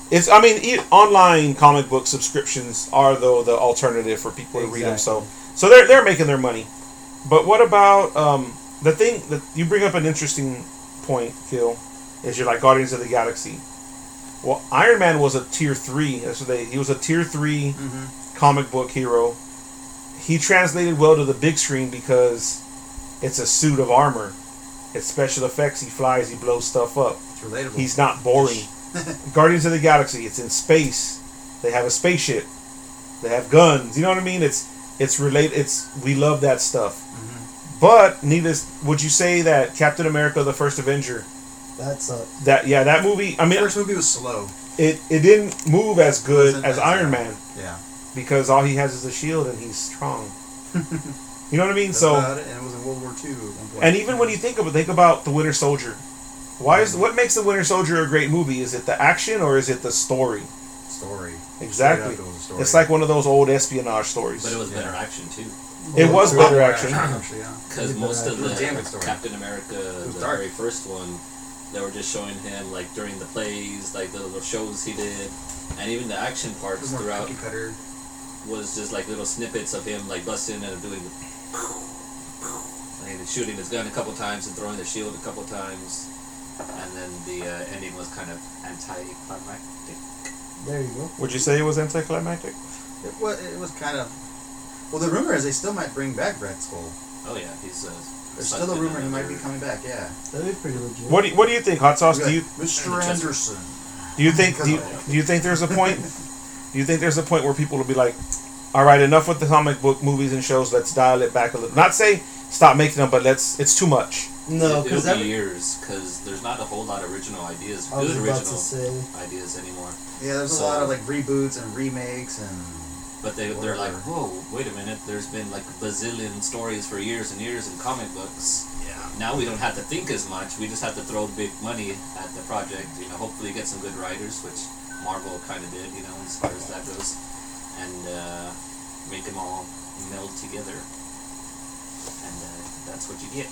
Online comic book subscriptions are though the alternative for people to read them. Exactly. So they're making their money. But what about the thing that you bring up an interesting point, Gil, is you're like Guardians of the Galaxy. Well, Iron Man was a tier 3. He was a tier 3 comic book hero. He translated well to the big screen because it's a suit of armor. It's special effects. He flies. He blows stuff up. It's relatable. He's not boring. Guardians of the Galaxy. It's in space. They have a spaceship. They have guns. You know what I mean? It's related. We love that stuff. But would you say that Captain America: The First Avenger? That sucked. That movie. I The mean, first movie was slow. it didn't move as good Wasn't as as, Iron Man Yeah. because all he has is a shield and he's strong. You know what I mean? That's So, about it, and it was in World War II. at one point. and even when you think about the Winter Soldier, what makes the Winter Soldier a great movie? Is it the action or is it the story? Story. Exactly. Straight up, it was a story. It's like one of those old espionage stories. But it was better action too. It was better Yeah, action. actually, yeah. Because It most of was a damn the good story. Captain America, the dark. very first one, They were just showing him like during the plays, like the little shows he did, and even the action It parts was more throughout cookie cutter. was just like little snippets of him like busting and doing and shooting his gun a couple times and throwing the shield a couple times, and then the ending was kind of anticlimactic. There you go. Would you say it was anticlimactic? It was kind of. Well, the rumor is they still might bring back Red Skull. Oh yeah, he's There's still a rumor he might be coming back. Yeah. That'd be pretty legit. What do you think, Hot Sauce? Do you Mr. Anderson? do you think there's a point? Do you think there's a point where people will be like, all right, enough with the comic book movies and shows. Let's dial it back a little. Not say stop making them, but it's too much. No, it'll because be years because there's not a whole lot of original ideas, I was good about to original say. ideas anymore. Yeah, there's So- a lot of like reboots and remakes and. But they're like, Whatever. whoa, wait a minute. There's been like a bazillion stories for years and years in comic books. Yeah. Now we don't have to think as much. We just have to throw big money at the project. You know, hopefully get some good writers, which Marvel kind of did. You know, as far as that goes, and make them all meld together, and that's what you get.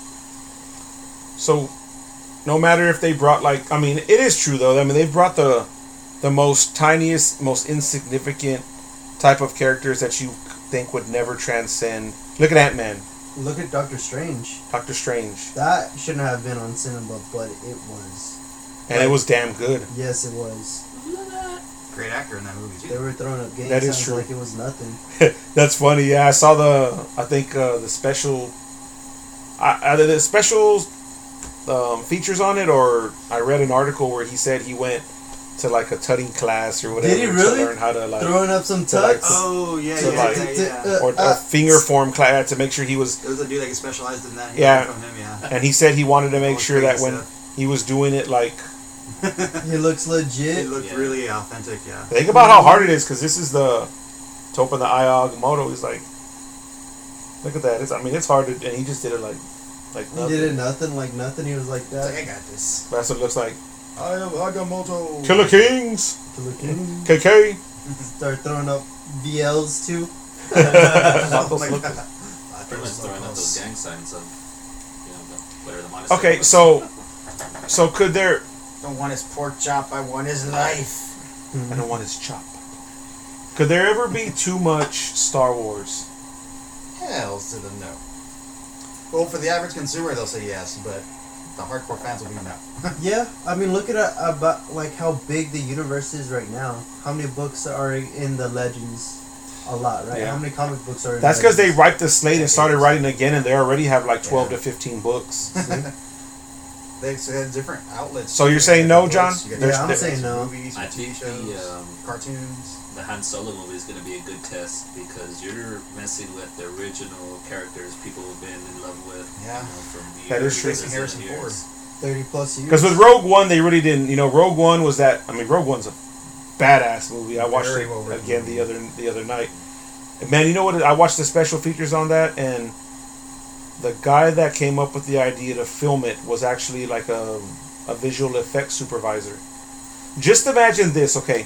So, no matter if they brought like, I mean, it is true though. I mean, they brought the most tiniest, most insignificant type of characters that you think would never transcend. Look at Ant-Man, Look at Doctor Strange. Doctor Strange, That shouldn't have been on cinema, but it was. and it was damn good. Yes, it was. Great actor in that movie too. They were throwing up gang That is signs true. like it was nothing. That's funny. Yeah, I saw I think the special, either the special features on it, or I read an article where he said he went to like a tutting class or whatever Did he really? to learn how to like, Throwing up some to, like, tucks. Oh yeah, So, yeah, like- yeah, yeah. or a finger form class to make sure he was. There was a dude that specialized in that. He Yeah. learned from him, yeah. And he said he wanted to make All sure that crazy when stuff. he was doing it, like, He looks legit. It looked Yeah. really authentic, yeah. think about how hard it is, because this is to open the Eye Agamotto. He's like, look at that. It's hard to, and he just did it like He nothing. did it nothing like nothing. He was like It's like, that. I got this. That's what it looks like. I am Agamotto. Killer Kings, To look in, KK. start throwing up VLs too. Oh my Look- god. Pretty much throwing up those gang signs of, you know, whatever the monastery Okay, was. so could there? Don't want his pork chop, I want his life. I don't want his chop. Could there ever be too much Star Wars? Hells to the no. Well, for the average consumer, they'll say yes, but the hardcore fans will be no. Yeah, I mean, look at about like how big the universe is right now. How many books are in the Legends? A lot, right? Yeah. How many comic books are in That's because they Legends? wiped the slate and started writing again, and they already have like 12 Yeah. to 15 books. They have different outlets. So you're saying no, John? You got There's- Yeah, I'm there- saying no. Movies, I TV think shows, the cartoons. the Han Solo movie is going to be a good test because you're messing with the original characters people have been in love with. Yeah. You know, from years That is true. and Harrison years. Ford. 30 plus years. Because with Rogue One, they really didn't. You know, Rogue One was that. I mean, Rogue One's a badass movie. I watched Very it well written again movie. the other night. And man, you know what? I watched the special features on that, and the guy that came up with the idea to film it was actually like a visual effects supervisor. Just imagine this, okay?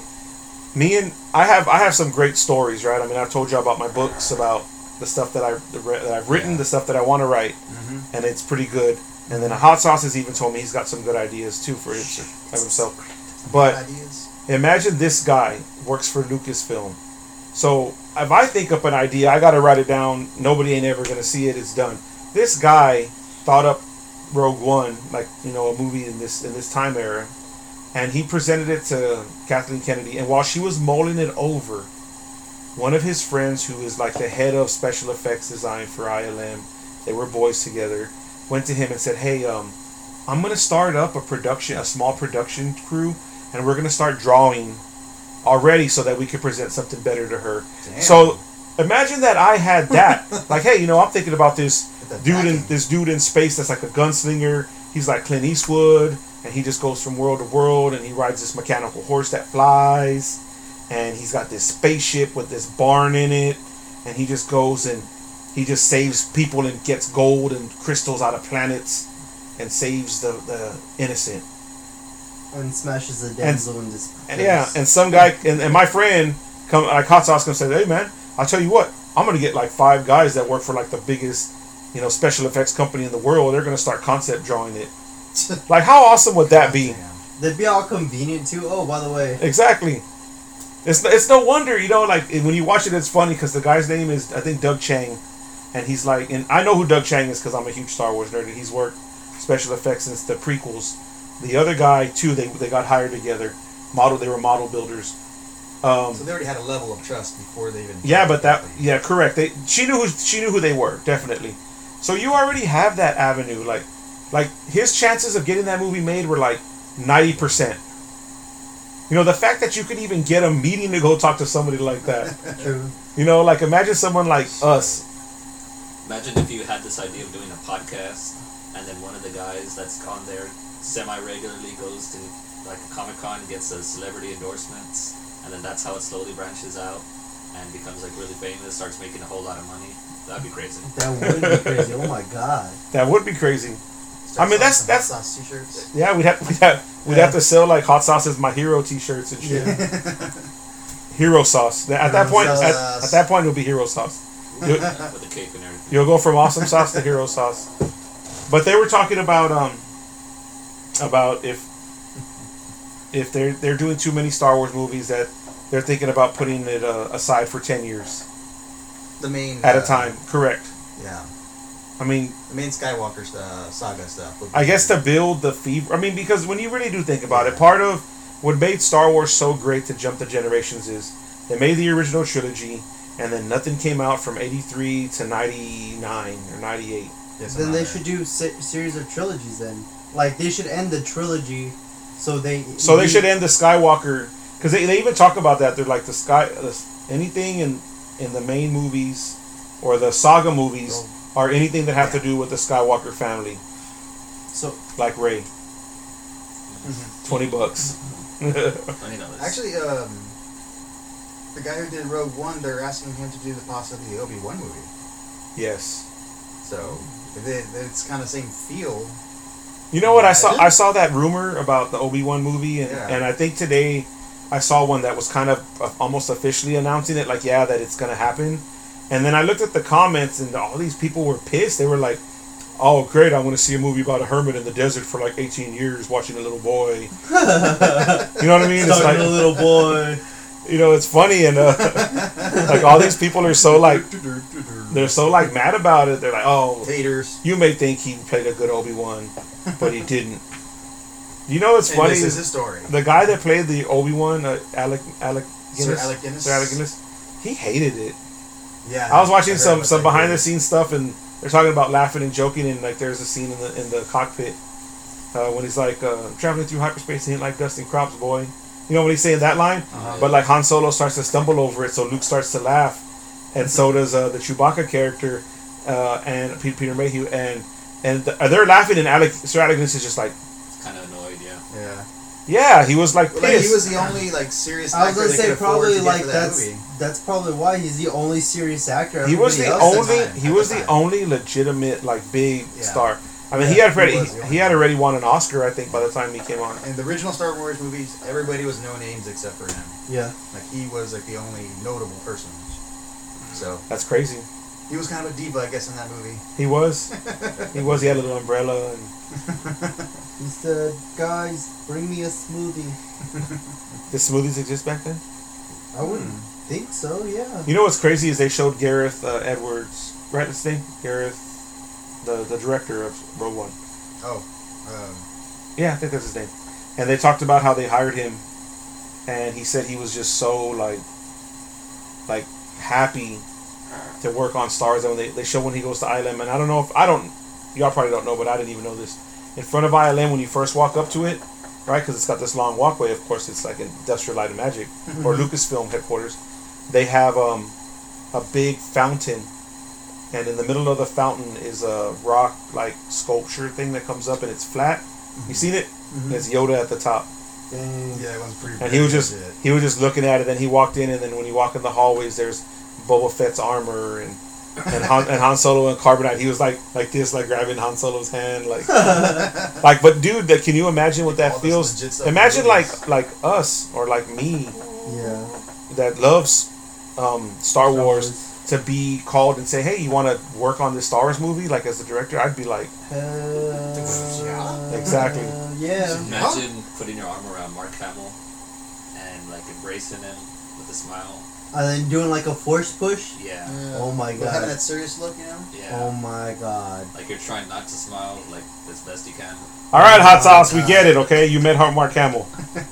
I have some great stories, right? I mean, I've told you about my books, about the stuff that I've written, the stuff that I want to write, Mm-hmm. and it's pretty good. And then Hot Sauce has even told me he's got some good ideas too for himself. But Ideas. imagine this guy works for Lucasfilm. So if I think up an idea, I got to write it down. Nobody ain't ever gonna see it. It's done. This guy thought up Rogue One, like, you know, a movie in this time era, and he presented it to Kathleen Kennedy. And while she was mulling it over, one of his friends, who is like the head of special effects design for ILM, they were boys together, went to him and said, "Hey, I'm gonna start up a small production crew, and we're gonna start drawing already so that we can present something better to her." Damn. So imagine that I had that. Like, hey, you know, I'm thinking about this With the this dude in space that's like a gunslinger. He's like Clint Eastwood, and he just goes from world to world, and he rides this mechanical horse that flies, and he's got this spaceship with this barn in it, and he just goes and he just saves people and gets gold and crystals out of planets and saves the innocent. And smashes the damsel in this. And yeah, and some guy and my friend come like Hot Sauce gonna say, "Hey man, I'll tell you what, I'm gonna get like 5 guys that work for like the biggest, you know, special effects company in the world. They're gonna start concept drawing it, Like, how awesome would that be? Damn. They'd be all convenient too. Oh, by the way, Exactly. It's no wonder, you know, like, when you watch it, it's funny because the guy's name is, I think, Doug Chang. And he's like, and I know who Doug Chang is because I'm a huge Star Wars nerd, and he's worked special effects since the prequels. The other guy, too, they got hired together. They were model builders. So they already had a level of trust before they even. Yeah, but correct. She knew who they were, definitely. So you already have that avenue. Like his chances of getting that movie made were like 90%. You know, the fact that you could even get a meeting to go talk to somebody like that. true. You know, like, imagine someone like us. Imagine if you had this idea of doing a podcast, and then one of the guys that's on there semi-regularly goes to like a Comic-Con and gets a celebrity endorsements, and then that's how it slowly branches out and becomes like really famous, starts making a whole lot of money. That'd be crazy. That would be crazy. Oh my god. That would be crazy. Start I mean, selling that's some hot sauce t-shirts. yeah. We'd have to sell like Hot Sauce's My Hero T-shirts and shit. Hero sauce. At that point, at that point, it'll be Hero sauce. With the cape and everything. You'll go from awesome sauce to hero sauce. But they were talking about if they're doing too many Star Wars movies, that they're thinking about putting it aside for 10 years The main at a time. Correct. Yeah, I mean, the main Skywalker saga stuff. would be- I guess to build the fever. I mean, because when you really do think about it, part of what made Star Wars so great to jump the generations is they made the original trilogy, and then nothing came out from 83 to 99 or 98. Yes, Then I'm they not should do series of trilogies. Then, like, they should end the trilogy, so they should end the Skywalker, because they even talk about that. They're like anything in the main movies or the saga movies are anything that have to do with the Skywalker family, So like Rey. $20. $20. Actually, the guy who did Rogue One, they're asking him to do the possibly Obi-Wan movie. Yes. So it's kind of same feel. You know what I saw? Imagine. I saw that rumor about the Obi-Wan movie, and I think today I saw one that was kind of almost officially announcing it, like, yeah, that it's gonna happen. And then I looked at the comments, and all these people were pissed. They were like, "Oh, great! I'm gonna see a movie about a hermit in the desert for like 18 years watching a little boy." You know what I mean? It's Talking like, to a little boy. you know, it's funny, and like, all these people are so like, they're so like mad about it. They're like, "Oh, Haters. you may think he played a good Obi-Wan, but he didn't." You know what's And funny this is is his story. the guy that played the Obi-Wan, Alec Sir Guinness, Alec Guinness. Sir Alec Guinness, he hated it. Yeah. I was watching heard some about that behind the movie. scenes stuff, and they're talking about laughing and joking, and like there's a scene in the cockpit when he's like traveling through hyperspace, and ain't like dusting crops, boy. You know when he's saying that line, but like Han Solo starts to stumble over it, so Luke starts to laugh, and so does the Chewbacca character and Peter Mayhew, and they're laughing, and Sir Alec Guinness is just like, Kind of annoyed, yeah. Yeah. yeah, he was like Well, pissed. like, he was the only like serious I was actor gonna they say could afford probably to get like for that that's movie. that's probably why he's the only serious actor. He was the Everybody else only. is- time, He at was the the time. only legitimate like big Yeah. star. I mean, Yeah, he had he already was the only he had already won an Oscar, I think, by the time he came on. In the original Star Wars movies, everybody was no names except for him. Yeah. Like he was like the only notable person. So That's crazy. he was kind of a diva, I guess, in that movie. He was. He was. He had a little umbrella, and He said, "Guys, bring me a smoothie." did smoothies exist back then? I wouldn't think so. Yeah. You know what's crazy is they showed Gareth Edwards, right? His name, Gareth, the director of Rogue One. Oh, Yeah, I think that's his name. And they talked about how they hired him, and he said he was just so like happy to work on Star Wars. And when they show when he goes to ILM, and y'all probably don't know, but I didn't even know this. In front of ILM, when you first walk up to it, right, because it's got this long walkway. Of course, it's like Industrial Light and Magic or Lucasfilm headquarters. They have a big fountain, and in the middle of the fountain is a rock like sculpture thing that comes up, and it's flat. You seen it? There's Yoda at the top. Dang. yeah, it was pretty. And he was legit. just looking at it. Then he walked in, and then when you walk in the hallways, there's Boba Fett's armor and Han Solo and Carbonite. He was like this, like grabbing Han Solo's hand, like But dude, can you imagine what that All this feels? legit stuff Imagine in movies. like us or like me Yeah. that loves Star Wars. to be called and say, hey, you want to work on this Star Wars movie, like as the director, I'd be like, exactly. Yeah. Imagine putting your arm around Mark Hamill and like embracing him with a smile. And then doing like a force push. Yeah. Oh my But having god. that serious look, you know. Yeah. Oh my god. Like you're trying not to smile, like as best you can. all right, hot sauce, we get it, okay? You met Mark Hamill.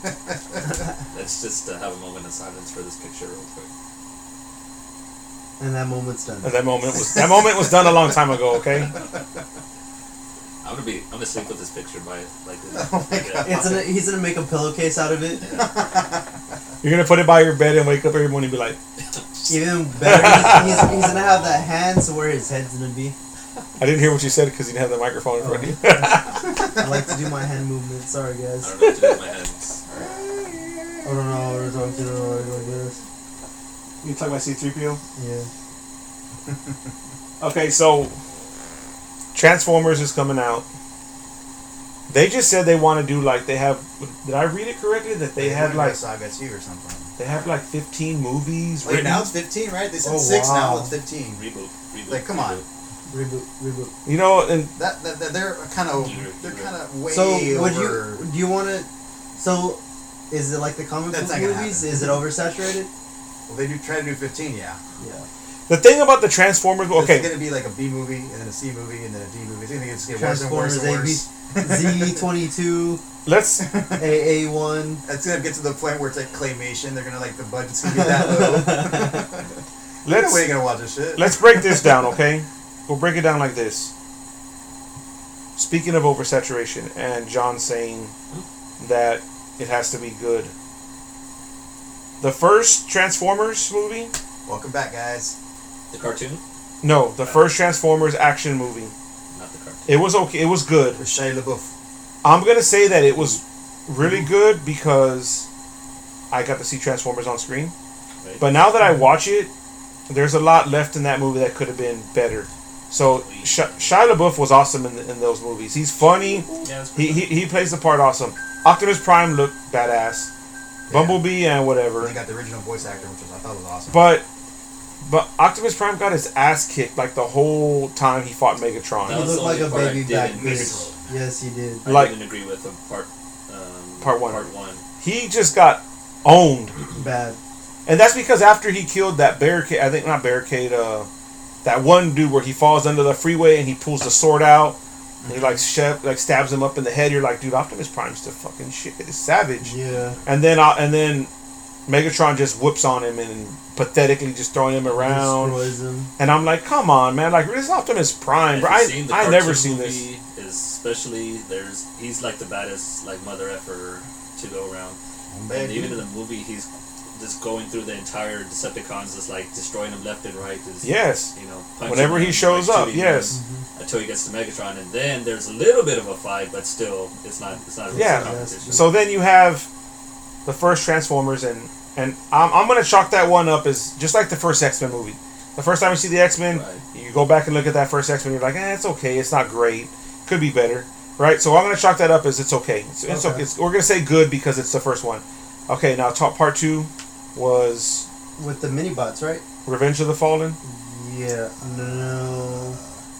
Let's just have a moment of silence for this picture, real quick. And that moment's done. And that moment was done a long time ago, okay? I'm gonna sleep with this picture by like this. Oh my God. He's gonna make a pillowcase out of it. You're gonna put it by your bed and wake up every morning and be like, Even better, he's gonna have that hand so where his head's gonna be. I didn't hear what you said because you didn't have the microphone in front of you. I like to do my hand movement. Sorry, I guys. don't know what to do with my hands. I don't know how to talk to like this. You talking about C-3PO? Yeah. Okay, so Transformers is coming out. They just said they want to do like they have. Did I read it correctly? That they had like Saga 2 or something. they have like 15 movies. Wait, now it's 15, right? They said Oh, 6, wow. now it's 15. Reboot. Like, come on. Reboot. You know, and That they're kind of way So would over. do you want to? So is it like the comic That's book not gonna movies? happen. Is it oversaturated? Well, they do try to do 15, yeah. Yeah. the thing about the Transformers. It's Okay, gonna be like a B movie and then a C movie and then a D movie. It's gonna get worse and worse Transformers and worse. Z22 let's. AA1. It's gonna get to the point where it's like claymation. They're gonna like the budget's gonna be that low. There's no way you're gonna watch this shit. Let's break this down, okay? We'll break it down like this. Speaking of oversaturation and John saying that it has to be good. The first Transformers movie? Welcome back, guys. The cartoon, No, the first Transformers action movie. not the cartoon. It was okay. It was good. With Shia LaBeouf. I'm going to say that it was really good because I got to see Transformers on screen. Right? But now that I watch it, there's a lot left in that movie that could have been better. So Shia LaBeouf was awesome in those movies. He's funny. Yeah, it's He plays the part awesome. Optimus Prime looked badass. Bumblebee and whatever. They got the original voice actor, which I thought was awesome. But Optimus Prime got his ass kicked like the whole time he fought Megatron. That He was looked the like a only part I baby back didn't then. agree- Yes, he did. I Like- didn't agree with the part one. Part one. He just got owned. Bad. And that's because after he killed that barricade, I think not barricade, that one dude where he falls under the freeway and he pulls the sword out and he like stabs him up in the head. You're like, dude, Optimus Prime's the fucking shit. It's savage. Yeah. And then Megatron just whoops on him and pathetically just throwing him around. Destroys him. And I'm like, come on, man! Like this is Optimus Prime, bro. I never seen this. Especially he's like the baddest like mother effer to go around. And even in the movie, he's just going through the entire Decepticons, just like destroying them left and right. Just, Yes. You know, punching Whenever he them, shows like, up, shooting yes. them until he gets to Megatron, and then there's a little bit of a fight, but still, it's not a real Yeah. competition. So then you have the first Transformers, and I'm gonna chalk that one up as just like the first X-Men movie. The first time you see the X-Men, Right. you go back and look at that first X-Men, you're like, it's okay, it's not great, could be better, right? So I'm gonna chalk that up as it's okay. It's okay. We're gonna say good because it's the first one. Okay, now part 2 was With the mini bots, right? Revenge of the Fallen. Yeah. No.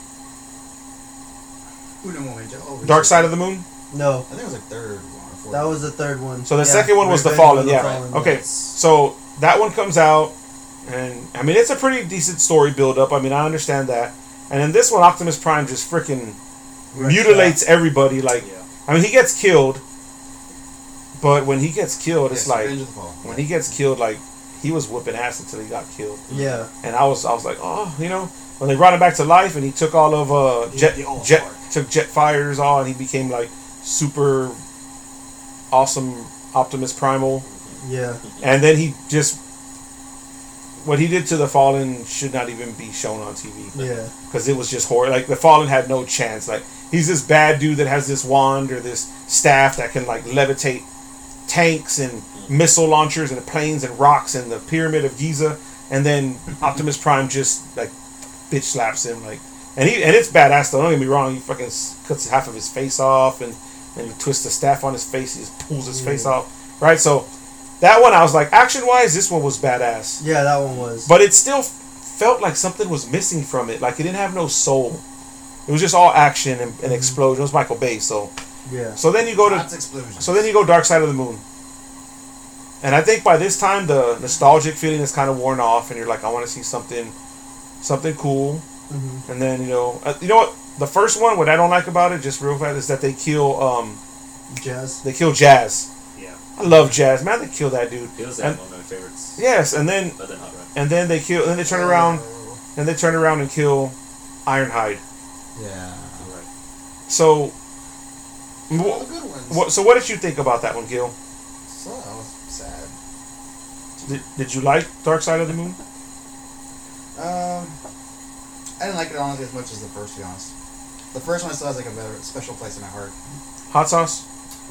Dark Side of the Moon. No. I think it was like third one or fourth. That was the third one. So the Yeah, second one was the Revenge Fallen, of the yeah. Fallen, Okay, yes. so that one comes out, and I mean it's a pretty decent story build up. I mean I understand that, and in this one Optimus Prime just freaking mutilates everybody. Like Yeah. I mean he gets killed, but when he gets killed, Yes, it's like Revenge of the Fallen. when he gets killed, like he was whipping ass until he got killed, Yeah. and I was like, oh, you know, when they brought him back to life and he took all of the All-Star. took Jetfire's all, and he became like super awesome Optimus Primal. Yeah. And then he just what he did to the Fallen should not even be shown on TV Yeah. because it was just horrible. Like the Fallen had no chance. Like he's this bad dude that has this wand or this staff that can like levitate tanks and missile launchers and planes and rocks and the Pyramid of Giza. And then Optimus Prime just like bitch slaps him like, and it's badass though. Don't get me wrong. He fucking cuts half of his face off and he twists the staff on his face. He just pulls his face off. Right, so. That one, I was like, action-wise, this one was badass. Yeah, that one was. But it still felt like something was missing from it. Like it didn't have no soul. It was just all action and explosion. It was Michael Bay, so Yeah. so then you go to Lots of explosions. so then you go Dark Side of the Moon. And I think by this time the nostalgic feeling is kind of worn off, and you're like, I want to see something cool. Mhm. And then you know what the first one, what I don't like about it, just real fast, is that they kill Jazz. Yeah. I love Jazz, man. They kill that dude. He was And- one of my favorites. Yes, and then But then Hot Rod. they turn around and kill Ironhide. Yeah. Right. So, All the good ones. what did you think about that one, Gil? So that was sad. Did you like Dark Side of the Moon? I didn't like it honestly as much as the first, to be honest. The first one still has like a better special place in my heart. Hot sauce?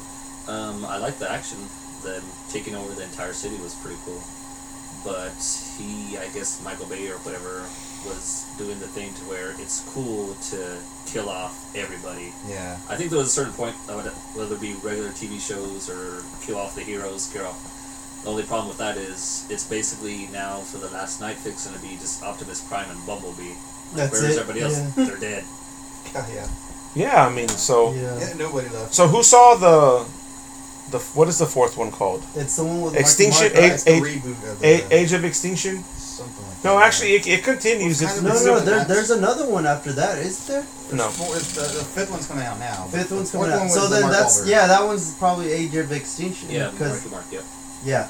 I liked the action. Them taking over the entire city was pretty cool. But I guess Michael Bay or whatever, was doing the thing to where it's cool to kill off everybody. Yeah. I think there was a certain point, whether it be regular TV shows or kill off the heroes, kill off. The only problem with that is it's basically now for the last Night Fix going to be just Optimus Prime and Bumblebee. That's Whereas it. everybody else, Yeah. they're dead. Yeah. Yeah, I mean, so Yeah, nobody left. so who saw the what is the fourth one called? It's the one with Extinction, Marky Mark, That's the reboot of the, Age of Extinction? something like No, that. actually, it continues. Well, it's It's, kind No, of- no, there's another one after that, isn't there? no. The fifth one's coming out now. Fifth The one's fourth coming out. one So was the then Mark that's Wahlberg. that one's probably Age of Extinction. Yeah, because Marky Mark, yep. yeah,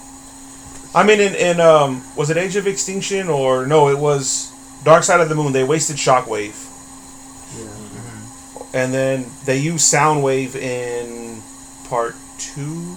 I mean, in was it Age of Extinction or no? It was Dark Side of the Moon. They wasted Shockwave, yeah. Mhm. and then they used Soundwave in part 2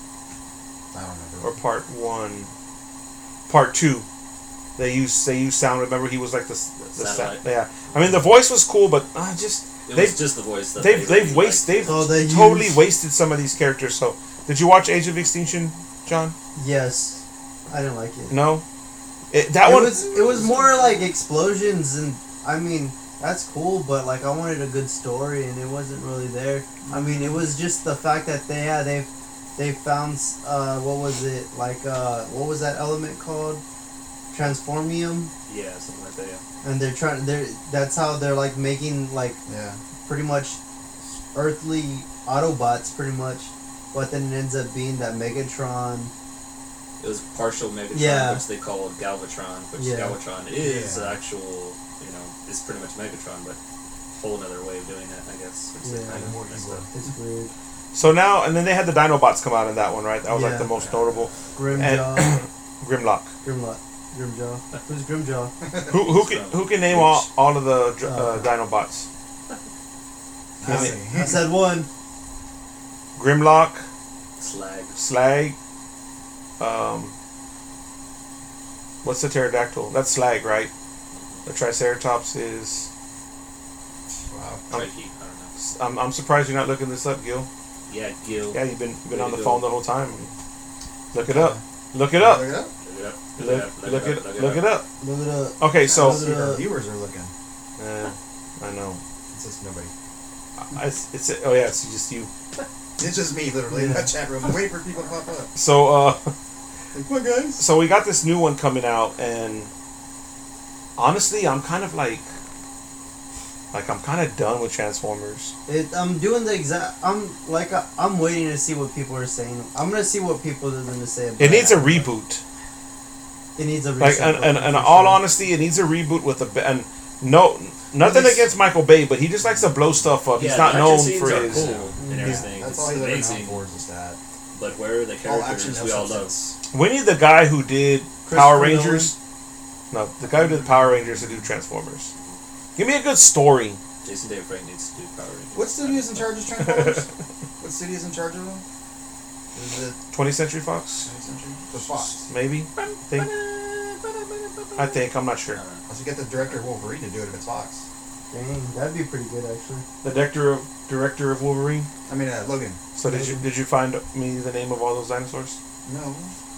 I don't remember. or part 1. Part 2. They used Sound. Remember, he was like the Satellite. yeah. I mean, the voice was cool, but just It They've- was just the voice that they've really wasted. liked. They've So they totally used- wasted some of these characters. So, did you watch Age of Extinction, John? Yes, I didn't like it. No. That It one. was more like explosions, and I mean that's cool, but like I wanted a good story, and it wasn't really there. I mean, it was just the fact that they found what was it like what was that element called? Transformium, Yeah, something like that, yeah. and that's how they're like making like Yeah. pretty much earthly Autobots, pretty much, but then it ends up being that Megatron. It was partial Megatron, Yeah. which they called Galvatron, which Yeah. Galvatron is Yeah. actual, it's pretty much Megatron, but whole other way of doing it, I guess. Which they Yeah. kind of More messed evil. up. It's weird. So now, and then they had the Dinobots come out in that one, right? That was like Yeah. the most notable. Grimjaw, Grimlock. Grimjaw. Who's Grimjaw? Who can name all of the Dinobots? I said one. Grimlock, Slag. Slag. What's the pterodactyl? That's Slag, right? The Triceratops is. Wow. Trikey, I don't know. I'm surprised you're not looking this up, Gil. Yeah, Gil. Yeah, you've been Way on to the go. phone the whole time. Look it up. Look it up. Look it up. Look it up. Look it up. Look it up. Okay, so. Look it Our up. viewers are looking. I know. It's just nobody. It's just you. It's just me, literally, in that chat room. Wait for people to pop up. So Like, come on, guys. so we got this new one coming out, and honestly, I'm kind of like I'm kind of done with Transformers. I'm doing the exact. I'm waiting to see what people are saying. I'm gonna see what people are gonna say. About It needs a reboot. It needs a Like, reset and button, in for all sure. honesty, it needs a reboot with nothing Well, against Michael Bay, but he just likes to blow stuff up. Yeah, He's not the known action for scenes are his. cool and Yeah. everything. That's It's all he's ever amazing. known for is just that. But where are the All action, characters no we all love? substance. We need the guy who did Christopher Power Rangers. No, the guy who did Power Rangers to do Transformers. Give me a good story. Jason David Frank needs to do Power Rangers. What studio's in charge of Transformers? What studio's in charge of them? Is it 20th Century Fox, 20th Century? The Fox. maybe. I think. I'm not sure. I should get the director of Wolverine to do it if it's Fox. Dang, that'd be pretty good actually. The director of Wolverine. I mean, Logan. So did you find me the name of all those dinosaurs? No.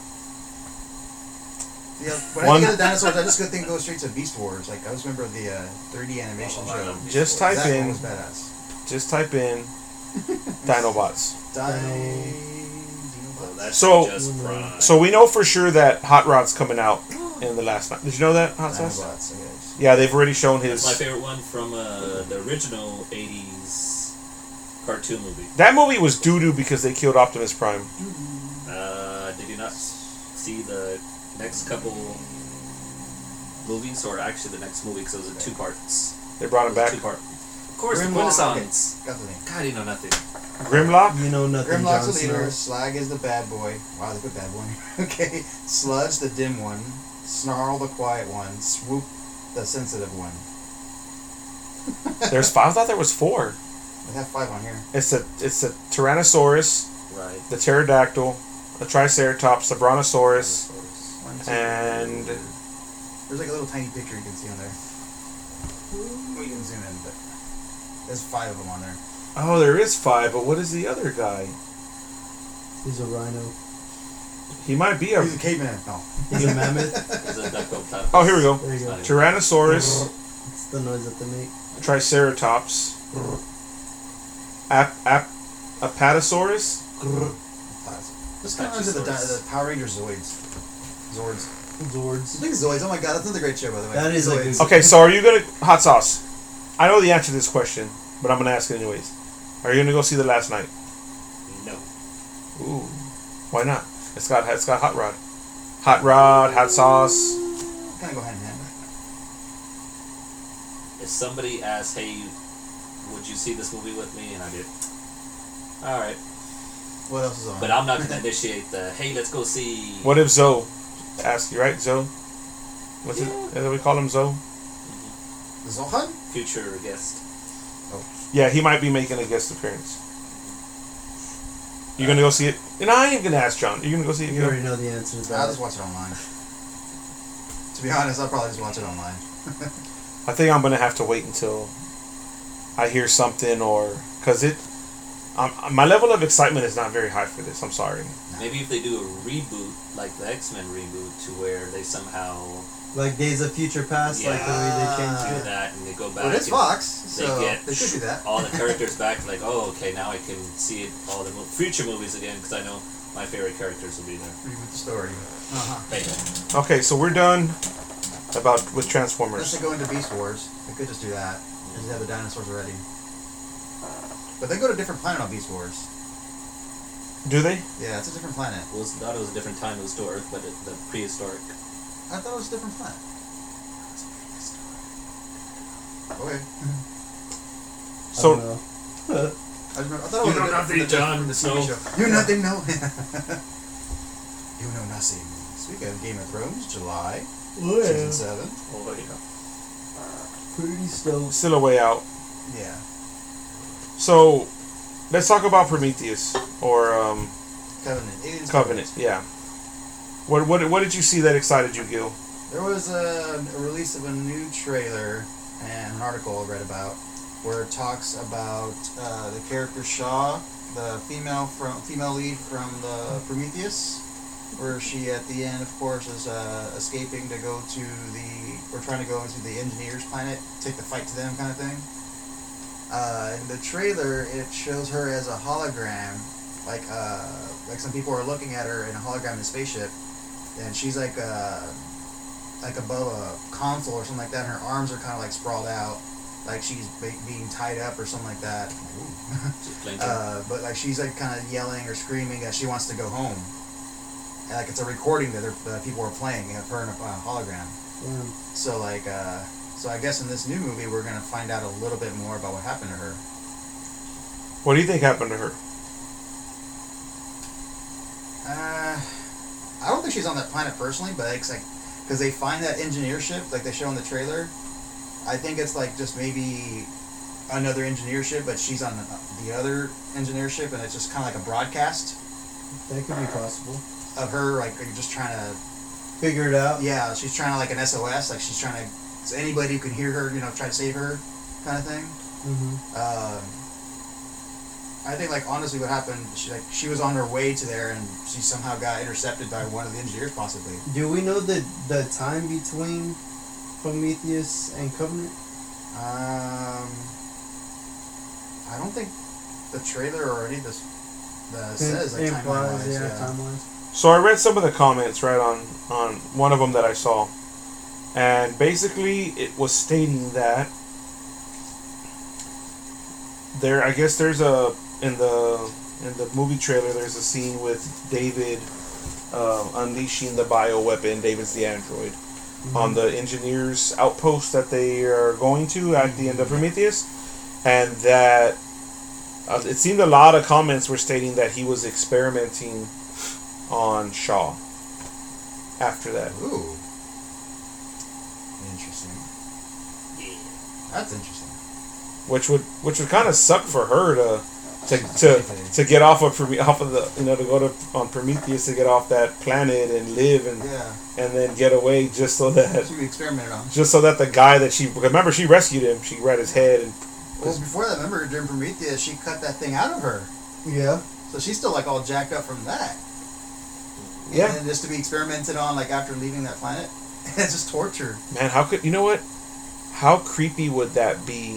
Yeah, when One- I think of the dinosaurs, I just go think go straight to Beast Wars. Like I just remember the 3D animation Oh, I show. love Beast Just Wars. type That in. one was badass. Just type in Dinobots. Well, that's So- just prime. So we know for sure that Hot Rod's coming out in the last night. Did you know that, Hot Sauce? Dinobots, I guess. Yeah, they've already shown That's my his. favorite one from the original '80s cartoon movie. That movie was doo doo because they killed Optimus Prime. Did you not see the next couple movies, or actually the next movie? Because it was in 2 parts. They brought him back. 2-part. Of course, the Grimlock. Renaissance. Got the name. God, you know nothing. Grimlock. You know nothing, Grimlock's Jon the leader. Snow. Slag is the bad boy. Wow, they put bad boy. Okay. Sludge the dim one. Snarl the quiet one. Swoop the sensitive one. There's 5. I thought there was 4. They have 5 on here. It's a Tyrannosaurus, Right. the Pterodactyl, the Triceratops, the Brontosaurus, One, two, and there's like a little tiny picture you can see on there. We can zoom in, but there's 5 of them on there. oh, there is 5. But what is the other guy? He's a rhino. He might be a. He's a caveman. No. He's a mammoth. Is it Ducko Oh, here we go. There you go. Tyrannosaurus, It's the noise that they make. Triceratops, Apatosaurus. This kind of reminds me of the Power Rangers Zoids. Zords. Zords. Speaking of Zoids, oh my god, that's another great show, by the way. That is a Zoids. good- Okay, so are you gonna Hot Sauce? I know the answer to this question, but I'm gonna ask it anyways. Are you gonna go see The Last Night? No. Ooh, why not? It's got Hot Rod, Hot Sauce. Kind of go hand in hand. If somebody asked, "Hey, would you see this movie with me?" and I did, all right, What else is on? but I'm not gonna initiate the, "Hey, let's go see." What if Zoe asked you, right? Zoe? What's it? Is that what we call him, Zoe? The Zohan? Future guest. Yeah, he might be making a guest appearance. You gonna go see it? And I ain't gonna ask John. You gonna go see it? You already know the answer to I'll that. just watch it online. To be honest, I'll probably just watch it online. I think I'm gonna have to wait until I hear something, or because my level of excitement is not very high for this. I'm sorry. Maybe if they do a reboot, like the X-Men reboot, to where they somehow Like Days of Future Past, like the way they do changed it. that and they go back. But it's and Fox, They so get they should do that. all the characters back. Like, oh, okay, now I can see it, all the future movies again because I know my favorite characters will be there. Reboot the story. Uh-huh. Bingo. Okay, so we're done with Unless Transformers. they go into Beast Wars, they could just do that. Because they have the dinosaurs already. But they go to a different planet on Beast Wars. Do they? Yeah, it's a different planet. Thought it was a different time. It was to Earth, but the prehistoric. I thought it was a different planet. Okay. So I don't know. I thought it You was know a different nothing, John, from the Snow. TV show. You nothing, no. You know nothing. Speaking of Game of Thrones, July, season 7. Oh, yeah. Pretty stoked. still a way out. Yeah. So let's talk about Prometheus or Covenant. Aliens Covenant. Yeah. What did you see that excited you, Gil? There was a release of a new trailer and an article I read about where it talks about the character Shaw, the female lead from the Prometheus, where she at the end, of course, is escaping to go to trying to go into the engineers' planet, take the fight to them kind of thing. In the trailer, it shows her as a hologram, like some people are looking at her in a hologram in a spaceship, and she's like above a console or something like that, and her arms are kind of like sprawled out, like she's being tied up or something like that. But like she's like kind of yelling or screaming that she wants to go home. And, like it's a recording that people are playing of her in a hologram. Yeah. So like, so I guess in this new movie we're gonna find out a little bit more about what happened to her. What do you think happened to her? I don't think she's on that planet personally, but it's like, because they find that engineer ship, like they show in the trailer. I think it's like just maybe another engineer ship, but she's on the other engineer ship, and it's just kind of like a broadcast That could be possible. of her, like just trying to. Figure it out. Yeah, she's trying to like an SOS, like she's trying to. So anybody who can hear her, try to save her, kind of thing. Mm-hmm. I think, like, honestly, what happened, she was on her way to there, and she somehow got intercepted by one of the engineers, possibly. Do we know the time between Prometheus and Covenant? I don't think the trailer or any of this says, like, implies, timeline-wise. yeah, time-wise. So I read some of the comments right on one of them that I saw, and basically it was stating that there, I guess there's a in the movie trailer there's a scene with David unleashing the bioweapon. David's the android on the engineers outpost that they are going to at the end of Prometheus, and that it seemed a lot of comments were stating that he was experimenting on Shaw after that. Ooh. Interesting. Yeah. That's interesting. Which would kind of suck for her to get off of the, you know, to go to on Prometheus, to get off that planet and live and then get away just so that She experimented on. just so that the guy that remember she rescued him, she read his head and Well, before that, remember during Prometheus, she cut that thing out of her. Yeah. So she's still like all jacked up from that. Yeah. And just to be experimented on like after leaving that planet, it's just torture. man, how creepy would that be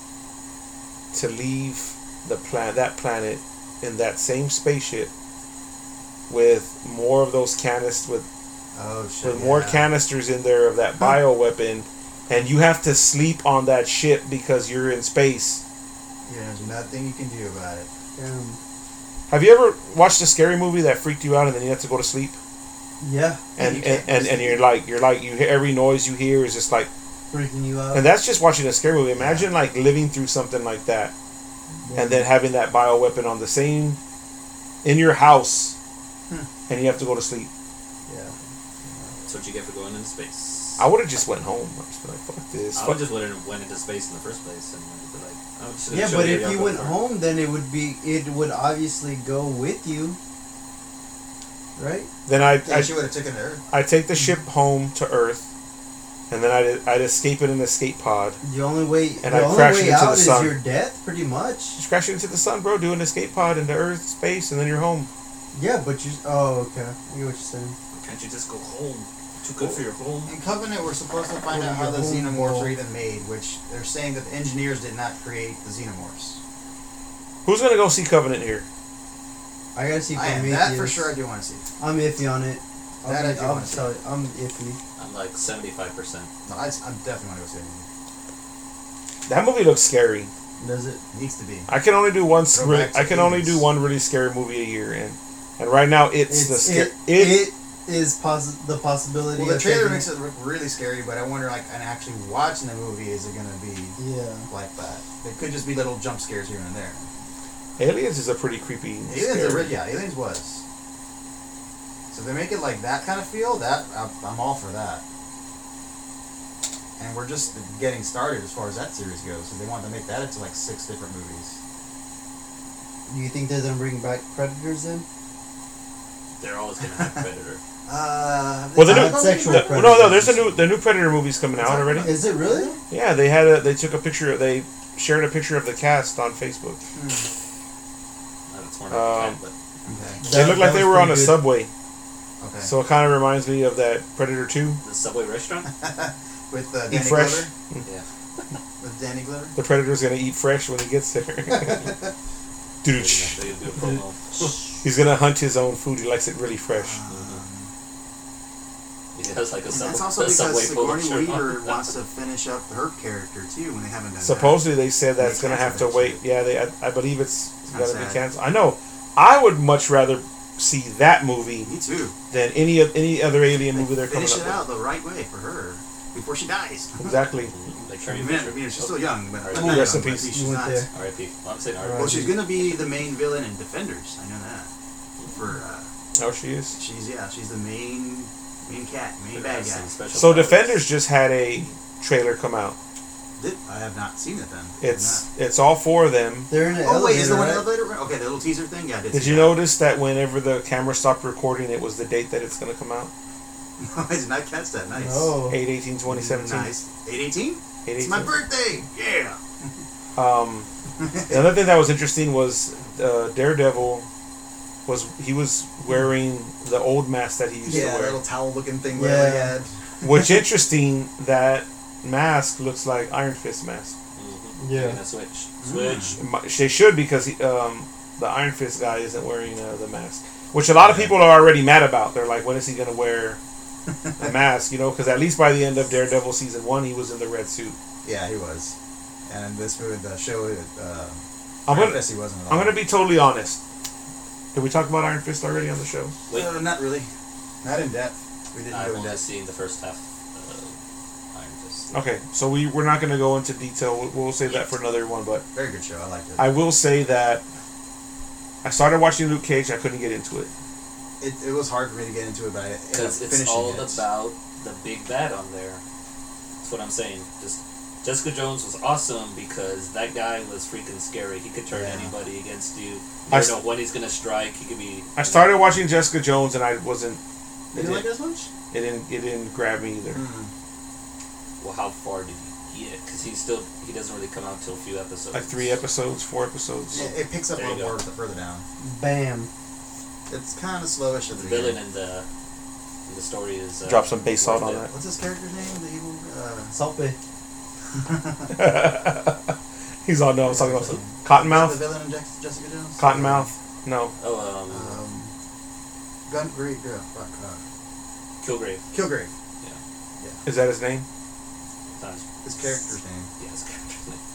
to leave that planet in that same spaceship with more of those canisters with more canisters in there of that bioweapon, and you have to sleep on that ship because you're in space. Yeah, there's nothing you can do about it. Have you ever watched a scary movie that freaked you out and then you have to go to sleep? Yeah. And You can't and you're like you hear every noise you hear is just like, Freaking you out. and that's just watching a scary movie. Imagine like living through something like that, and then having that bioweapon on the same in your house, and you have to go to sleep. Yeah. That's what you get for going into space. I would have just went home. I was like, fuck this. I would just went into space in the first place, and I'd be like, I would just Yeah, show but you if how you to went go home, then it would obviously go with you, right? Then Yeah, she would have taken her. I take the ship home to Earth, and then I'd escape in an escape pod. The only way, And the I only crashed way into the out is sun. your death, pretty much. Just crash it into the sun, bro. Do an escape pod into Earth, space, and then you're home. Yeah, but you. Oh, okay. I get what you're saying. Can't you just go home? Too good for your home. In Covenant, we're supposed to find Go to out how the your home xenomorphs world. are even made, which they're saying that the engineers did not create the xenomorphs. Who's gonna go see Covenant here? I gotta see I am Prometheus. that for sure. I do want to see. I'm iffy on it. That I do I'll wanna see. tell you, I'm iffy. I'm like 75%. No, I'm definitely want to go see it. That movie looks scary. Does it? It needs to be. I can only do one. Go back to I can only 80s. do one really scary movie a year, and right now It is the possibility. Well, the of trailer taking- makes it look really scary, but I wonder, like, and actually watching the movie, is it gonna be Yeah. like that? It could just be little jump scares here and there. Aliens is a pretty creepy. scary. Aliens was. So if they make it like that kind of feel, that I'm all for that. And we're just getting started as far as that series goes. So they want to make that into like 6 different movies. Do you think they're gonna bring back Predators then? They're always gonna have Predator. Well, the new Not sexual no, predators. there's the new Predator movie's coming out already. Is it really? Yeah, they took a picture. They shared a picture of the cast on Facebook. That's more than Okay. but They looked like That they was were on a pretty good. subway, Okay. so it kind of reminds me of that Predator 2. the Subway restaurant. With Eat Danny fresh. Glover. Yeah. With Danny Glover. The Predator's gonna eat fresh when he gets there. Dude, They do a promo. he's gonna hunt his own food. He likes it really fresh. He has like a Subway. That's also a Subway because polo Sigourney shirt on. Weaver wants to finish up her character too when they haven't done Supposedly they said that's They gonna have to canceled wait. that Yeah, I believe it's That's gotta be sad. canceled. I know. I would much rather see that movie that. Me too. than any other alien movie they're coming Finish up it out with. the right way for her before she dies. Exactly. Like I Carrie mean, Fisher. she's still young, but Alright. not Ooh, rest young, in but peace. She's You went not. there. R.I.P. Well, I'm saying Right. R.I.P. Well, she's gonna be the main villain in Defenders. I know that. For Oh, she is. she's the main cat, main bad guy. So Defenders just had a trailer come out. I have not seen it then. It's all 4 of them. They're in an Oh wait, is the one elevator, elevator? Okay, the little teaser thing. Yeah, I did. Did see you that. notice that whenever the camera stopped recording, it was the date that it's gonna come out? I did not catch that. Nice. Oh. 8/18/2017. Nice. 8/18. It's 8/18. my birthday. Yeah. The other thing that was interesting was Daredevil was wearing the old mask that he used to Yeah, that wear. little towel-looking thing Yeah. where he had. Which interesting that mask looks like Iron Fist mask. Yeah. Making a switch. Switch. They should because the Iron Fist guy isn't wearing the mask. which a lot of people are already mad about. They're like, when is he gonna wear a mask? You know, because at least by the end of Daredevil season 1, he was in the red suit. Yeah, he was. And this movie, the show, I'm Iron gonna Fist, he wasn't at all. I'm gonna be totally honest. Did we talk about Iron Fist already on the show? Wait. Not really. Not in depth. We didn't I've go in only depth. seen the first half of Iron Fist. Okay, so we're not gonna go into detail. We'll save that for another one. But Very good show. I liked it. I will say that I started watching Luke Cage. I couldn't get into it. It was hard for me to get into it, but I ended up Because it's finishing all it. about the big bad on there. That's what I'm saying. Just Jessica Jones was awesome because that guy was freaking scary. He could turn Yeah. anybody against you. You I don't know when he's gonna strike. He could be. I started watching Jessica Jones and I wasn't. You didn't like it as much? It didn't grab me either. Mm. Well, how far did he get? Because he doesn't really come out till a few episodes. Like 3 episodes, 4 episodes. It picks up a There you little more go. further down. Bam. It's kind of slowish at The the villain beginning. in the story is. Drop some bass salt on Warfield. that. What's his character's name? The evil. Salt Bay. He's all no. I was talking about The Cottonmouth. villain in Jessica Jones. Cottonmouth. No. Oh, Kilgrave. Kilgrave. Kilgrave. Is that his name? That's His character's name. yeah, his character's name.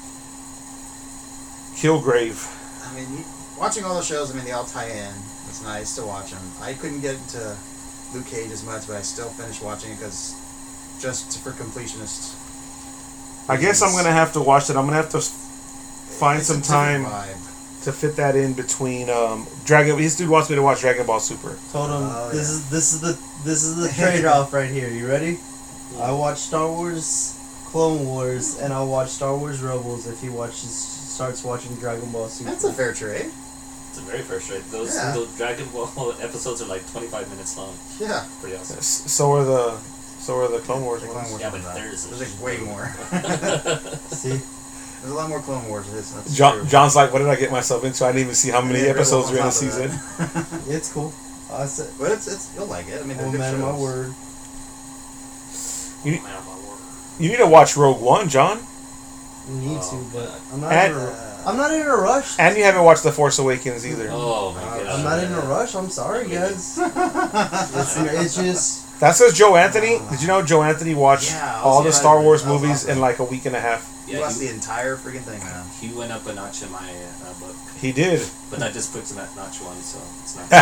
Killgrave. I mean, watching all the shows, I mean, they all tie in. It's nice to watch them. I couldn't get into Luke Cage as much, but I still finished watching it because just for completionists. I guess I'm gonna have to watch it. I'm gonna have to find It's a some different time vibe. to fit that in between Dragon. This dude wants me to watch Dragon Ball Super. Told him Oh, this is the trade off right here. You ready? I watch Star Wars Clone Wars and I'll watch Star Wars Rebels if he starts watching Dragon Ball Super. That's a fair trade. It's a very first rate. Those Dragon Ball episodes are like 25 minutes long. Yeah. Pretty awesome. So are the Clone Wars The Clone ones. Wars Yeah, ones but are- there's like way more. See? There's a lot more Clone Wars. That's true. John's like, what did I get myself into? I didn't even see how many Yeah, episodes on were in the top of season. that. It's cool. I said, But it's you'll like it. I mean, they're oh good man, shows. my word. You- Man, my word. You need to watch Rogue One, John. You need to, Oh, but God. I'm not in a rush. And you haven't watched The Force Awakens either. Oh my god. I'm not in a rush. I'm sorry, guys. It's just That says Joe Anthony. Did you know Joe Anthony watched Yeah, I was all the surprised. Star Wars That was movies awesome. in like a week and a half? You Yeah, watched the entire freaking thing, man. he went up a notch in my book, He did. but that just puts him at notch 1, so it's not.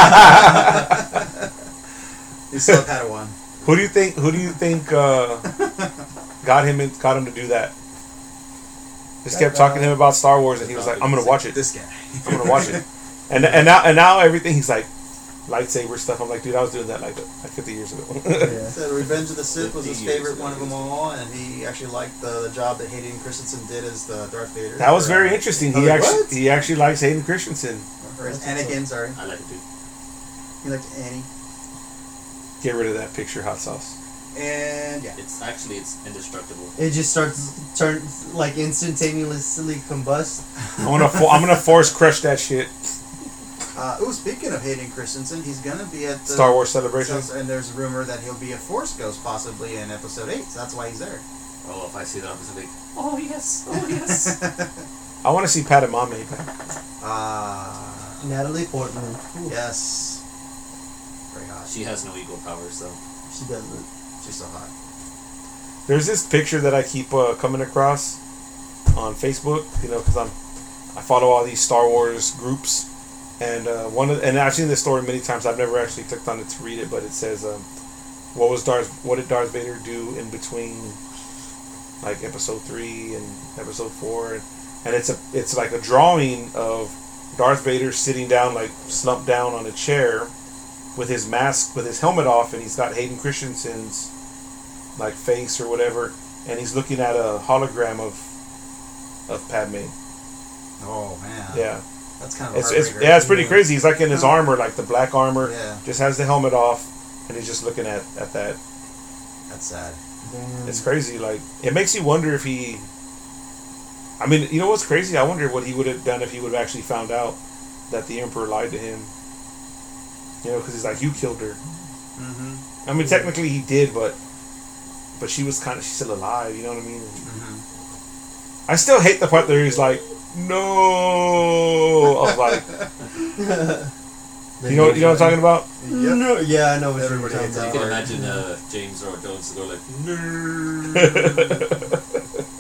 You still had one. Who do you think got him to do that? Just kept talking to him about Star Wars, and he was like, "I'm gonna watch it. This guy. I'm gonna watch it." And now everything he's like lightsaber stuff. I'm like, dude, I was doing that like 50 years ago. yeah. So Revenge of the Sith was his 50 years favorite ago. one of them all, and he actually liked the job that Hayden Christensen did as the Darth Vader. That was Or, very interesting. I was like, what? He actually likes Hayden Christensen. Or as Anakin, sorry. I like it too. He liked Annie. Get rid of that picture, hot sauce. And yeah. It's indestructible. It just starts like instantaneously combust. I'm gonna force crush that shit. Speaking of Hayden Christensen, he's gonna be at the Star Wars Celebration. And there's a rumor that he'll be a Force Ghost possibly in Episode 8. So that's why he's there. Oh, if I see that, I'm just like, oh yes, oh yes. I want to see Padmé back. Natalie Portman. Ooh, Yes. Very hot. She has no ego powers, though. she doesn't. She's so hot. There's this picture that I keep coming across on Facebook, because I follow all these Star Wars groups, and and I've seen this story many times. I've never actually clicked on it to read it, but it says, what did Darth Vader do in between, like Episode 3 and Episode 4, and it's like a drawing of Darth Vader sitting down, like slumped down on a chair, with his mask, with his helmet off, and he's got Hayden Christensen's like face or whatever, and he's looking at a hologram of Padme. Oh man. Yeah, That's kind of a it's heartbreaker. it's pretty crazy. He's like in his armor, like the black armor, Yeah. just has the helmet off, and he's just looking at that. That's sad. Damn. It's crazy. Like, it makes you wonder if he. I mean, you know what's crazy? I wonder what he would have done if he would have actually found out that the Emperor lied to him. Because he's like, you killed her. Mm-hmm. I mean, technically he did, but she's still alive. You know what I mean? Mm-hmm. I still hate the part where he's like, no. I was like, You know what I'm talking about? Yep. No, yeah, I know what Everybody you're hates talking You about. that. can imagine James Earl Jones go like, nerd.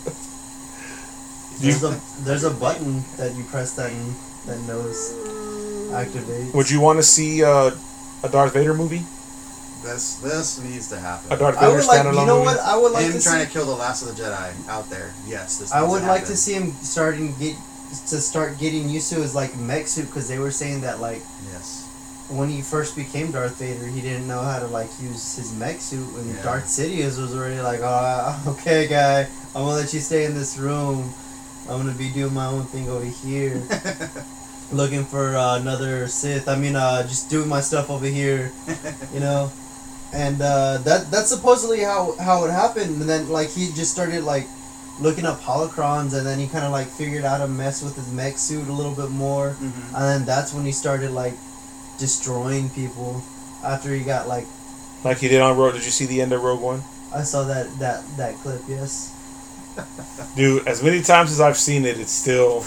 There's a button that you press that knows activate. Would you want to see a Darth Vader movie? This needs to happen. A Darth I Vader would like, standalone you know movie? what? I would like Him to trying see. to kill the last of the Jedi out there. Yes, this. I needs would to like happen. to see him start getting used to his like mech suit, because they were saying that like Yes. when he first became Darth Vader, he didn't know how to like use his mech suit, and Yeah. Darth Sidious was already like, okay, guy, I'm gonna let you stay in this room. I'm gonna be doing my own thing over here, looking for another Sith. I mean, just doing my stuff over here, you know. And that's supposedly how it happened. And then like he just started like looking up holocrons, and then he kind of like figured out how to mess with his mech suit a little bit more. Mhm. And then that's when he started like destroying people. After he got like, Like he did on Rogue. Did you see the end of Rogue One? I saw that clip. Yes. Dude, as many times as I've seen it, it's still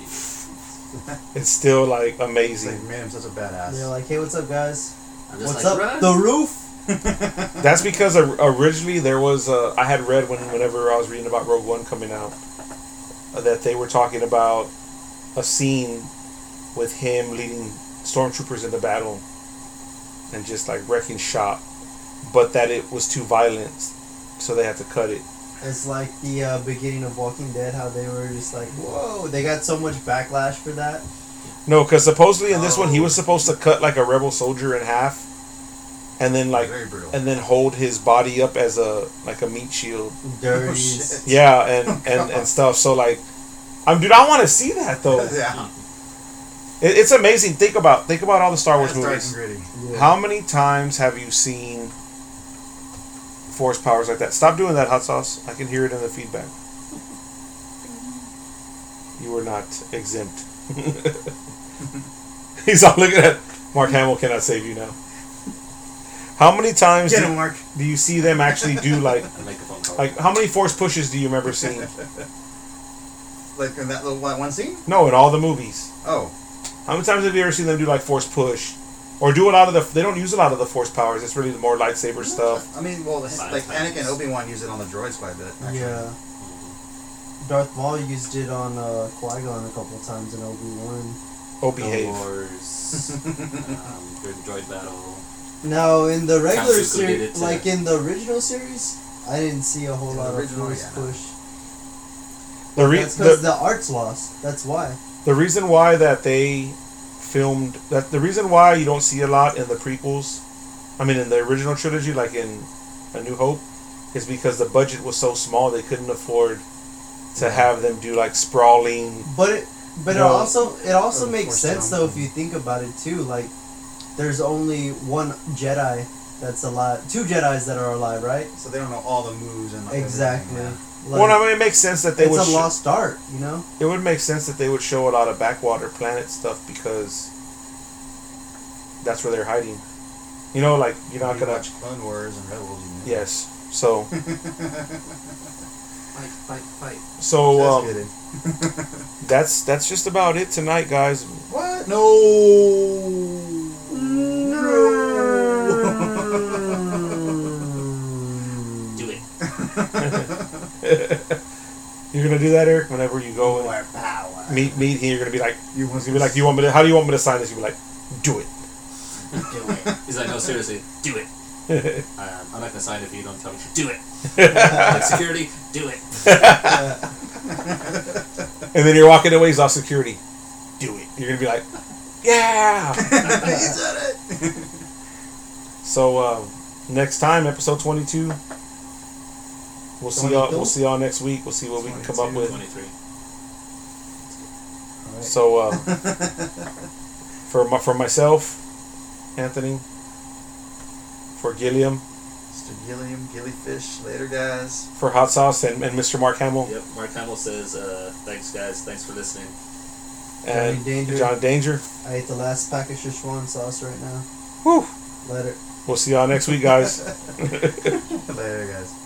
like It's amazing. like, made him such a badass. They're like, hey, what's up, guys? I'm just What's like, up? "Run." The roof. That's because originally there was I had read whenever I was reading about Rogue One coming out that they were talking about a scene with him leading stormtroopers into battle and just like wrecking shop, but that it was too violent, so they had to cut it. It's like the beginning of Walking Dead, how they were just like, whoa, they got so much backlash for that. No, because supposedly in this one he Oh. was supposed to cut like a rebel soldier in half, and then like Very brutal. and then hold his body up as a meat shield. Dirty. Oh, shit. Yeah, and stuff. So like, dude, I want to see that though. Yeah. It's amazing. Think about all the Star Wars That's dark and movies. gritty. Yeah. How many times have you seen force powers like that? Stop doing that, hot sauce. I can hear it in the feedback. You were not exempt. He's all looking at Mark Hamill cannot save you now. How many times Get him, Mark. do you see them actually do like I'll make a phone call. like how many force pushes do you remember seeing? Like in that little one scene? No, in all the movies. Oh. How many times have you ever seen them do like force push, or do a lot of the? They don't use a lot of the force powers. It's really the more lightsaber stuff. I mean, well, like Science Anakin powers. and Obi-Wan use it on the droids quite a bit. Actually. Yeah. Darth Maul used it on Qui-Gon a couple times in Obi-Wan. Oh, Star behave. Wars, during droid battle. Now, in the regular Count Dooku did it series, to- like in the original series, I didn't see a whole In the lot of original, force yeah. push. The That's because the the art's lost. That's why. reason why that they filmed that the reason why you don't see a lot in the prequels, I mean in the original trilogy, like in A New Hope, is because the budget was so small they couldn't afford to have them do like sprawling. But it No. also Or makes Force sense Stone. though if you think about it too. Like, there's only one Jedi that's alive. Two Jedis that are alive, right? So they don't know all the moves and like Exactly. everything, Like, Well, I mean, it makes sense that they it's would. a lost art, you know. It would make sense that they would show a lot of backwater planet stuff because that's where they're hiding. You know, like you're yeah. not You gonna. watch Clone Wars and Rebels. You know. Yes. So Fight. so Just kidding. that's just about it tonight, guys. What? No. Do it. You're gonna do that, Eric. Whenever you go and More power. meet him, you're gonna be like, You he's gonna be like, you want me to? How do you want me to sign this? You be like, do it. Do it. He's like, no, seriously, do it. I'm not gonna sign it if you don't tell me to do it. Like security, do it. And then you're walking away, he's off security. Do it. You're gonna be like, yeah. You said it. So next time, episode 22. We'll see y'all. 22? We'll see y'all next week. We'll see what we can come up with. 23. Alright. So for myself, Anthony, for Gilliam, Mr. Gilliam, Gillyfish. Later, guys. for Hot Sauce, and Mr. Mark Hamill, Yep, Mark Hamill says, thanks guys, thanks for listening. and Johnny Danger. John Danger. I ate the last pack of Szechuan sauce right now. Whew. Later. We'll see y'all next week, guys. Later, guys.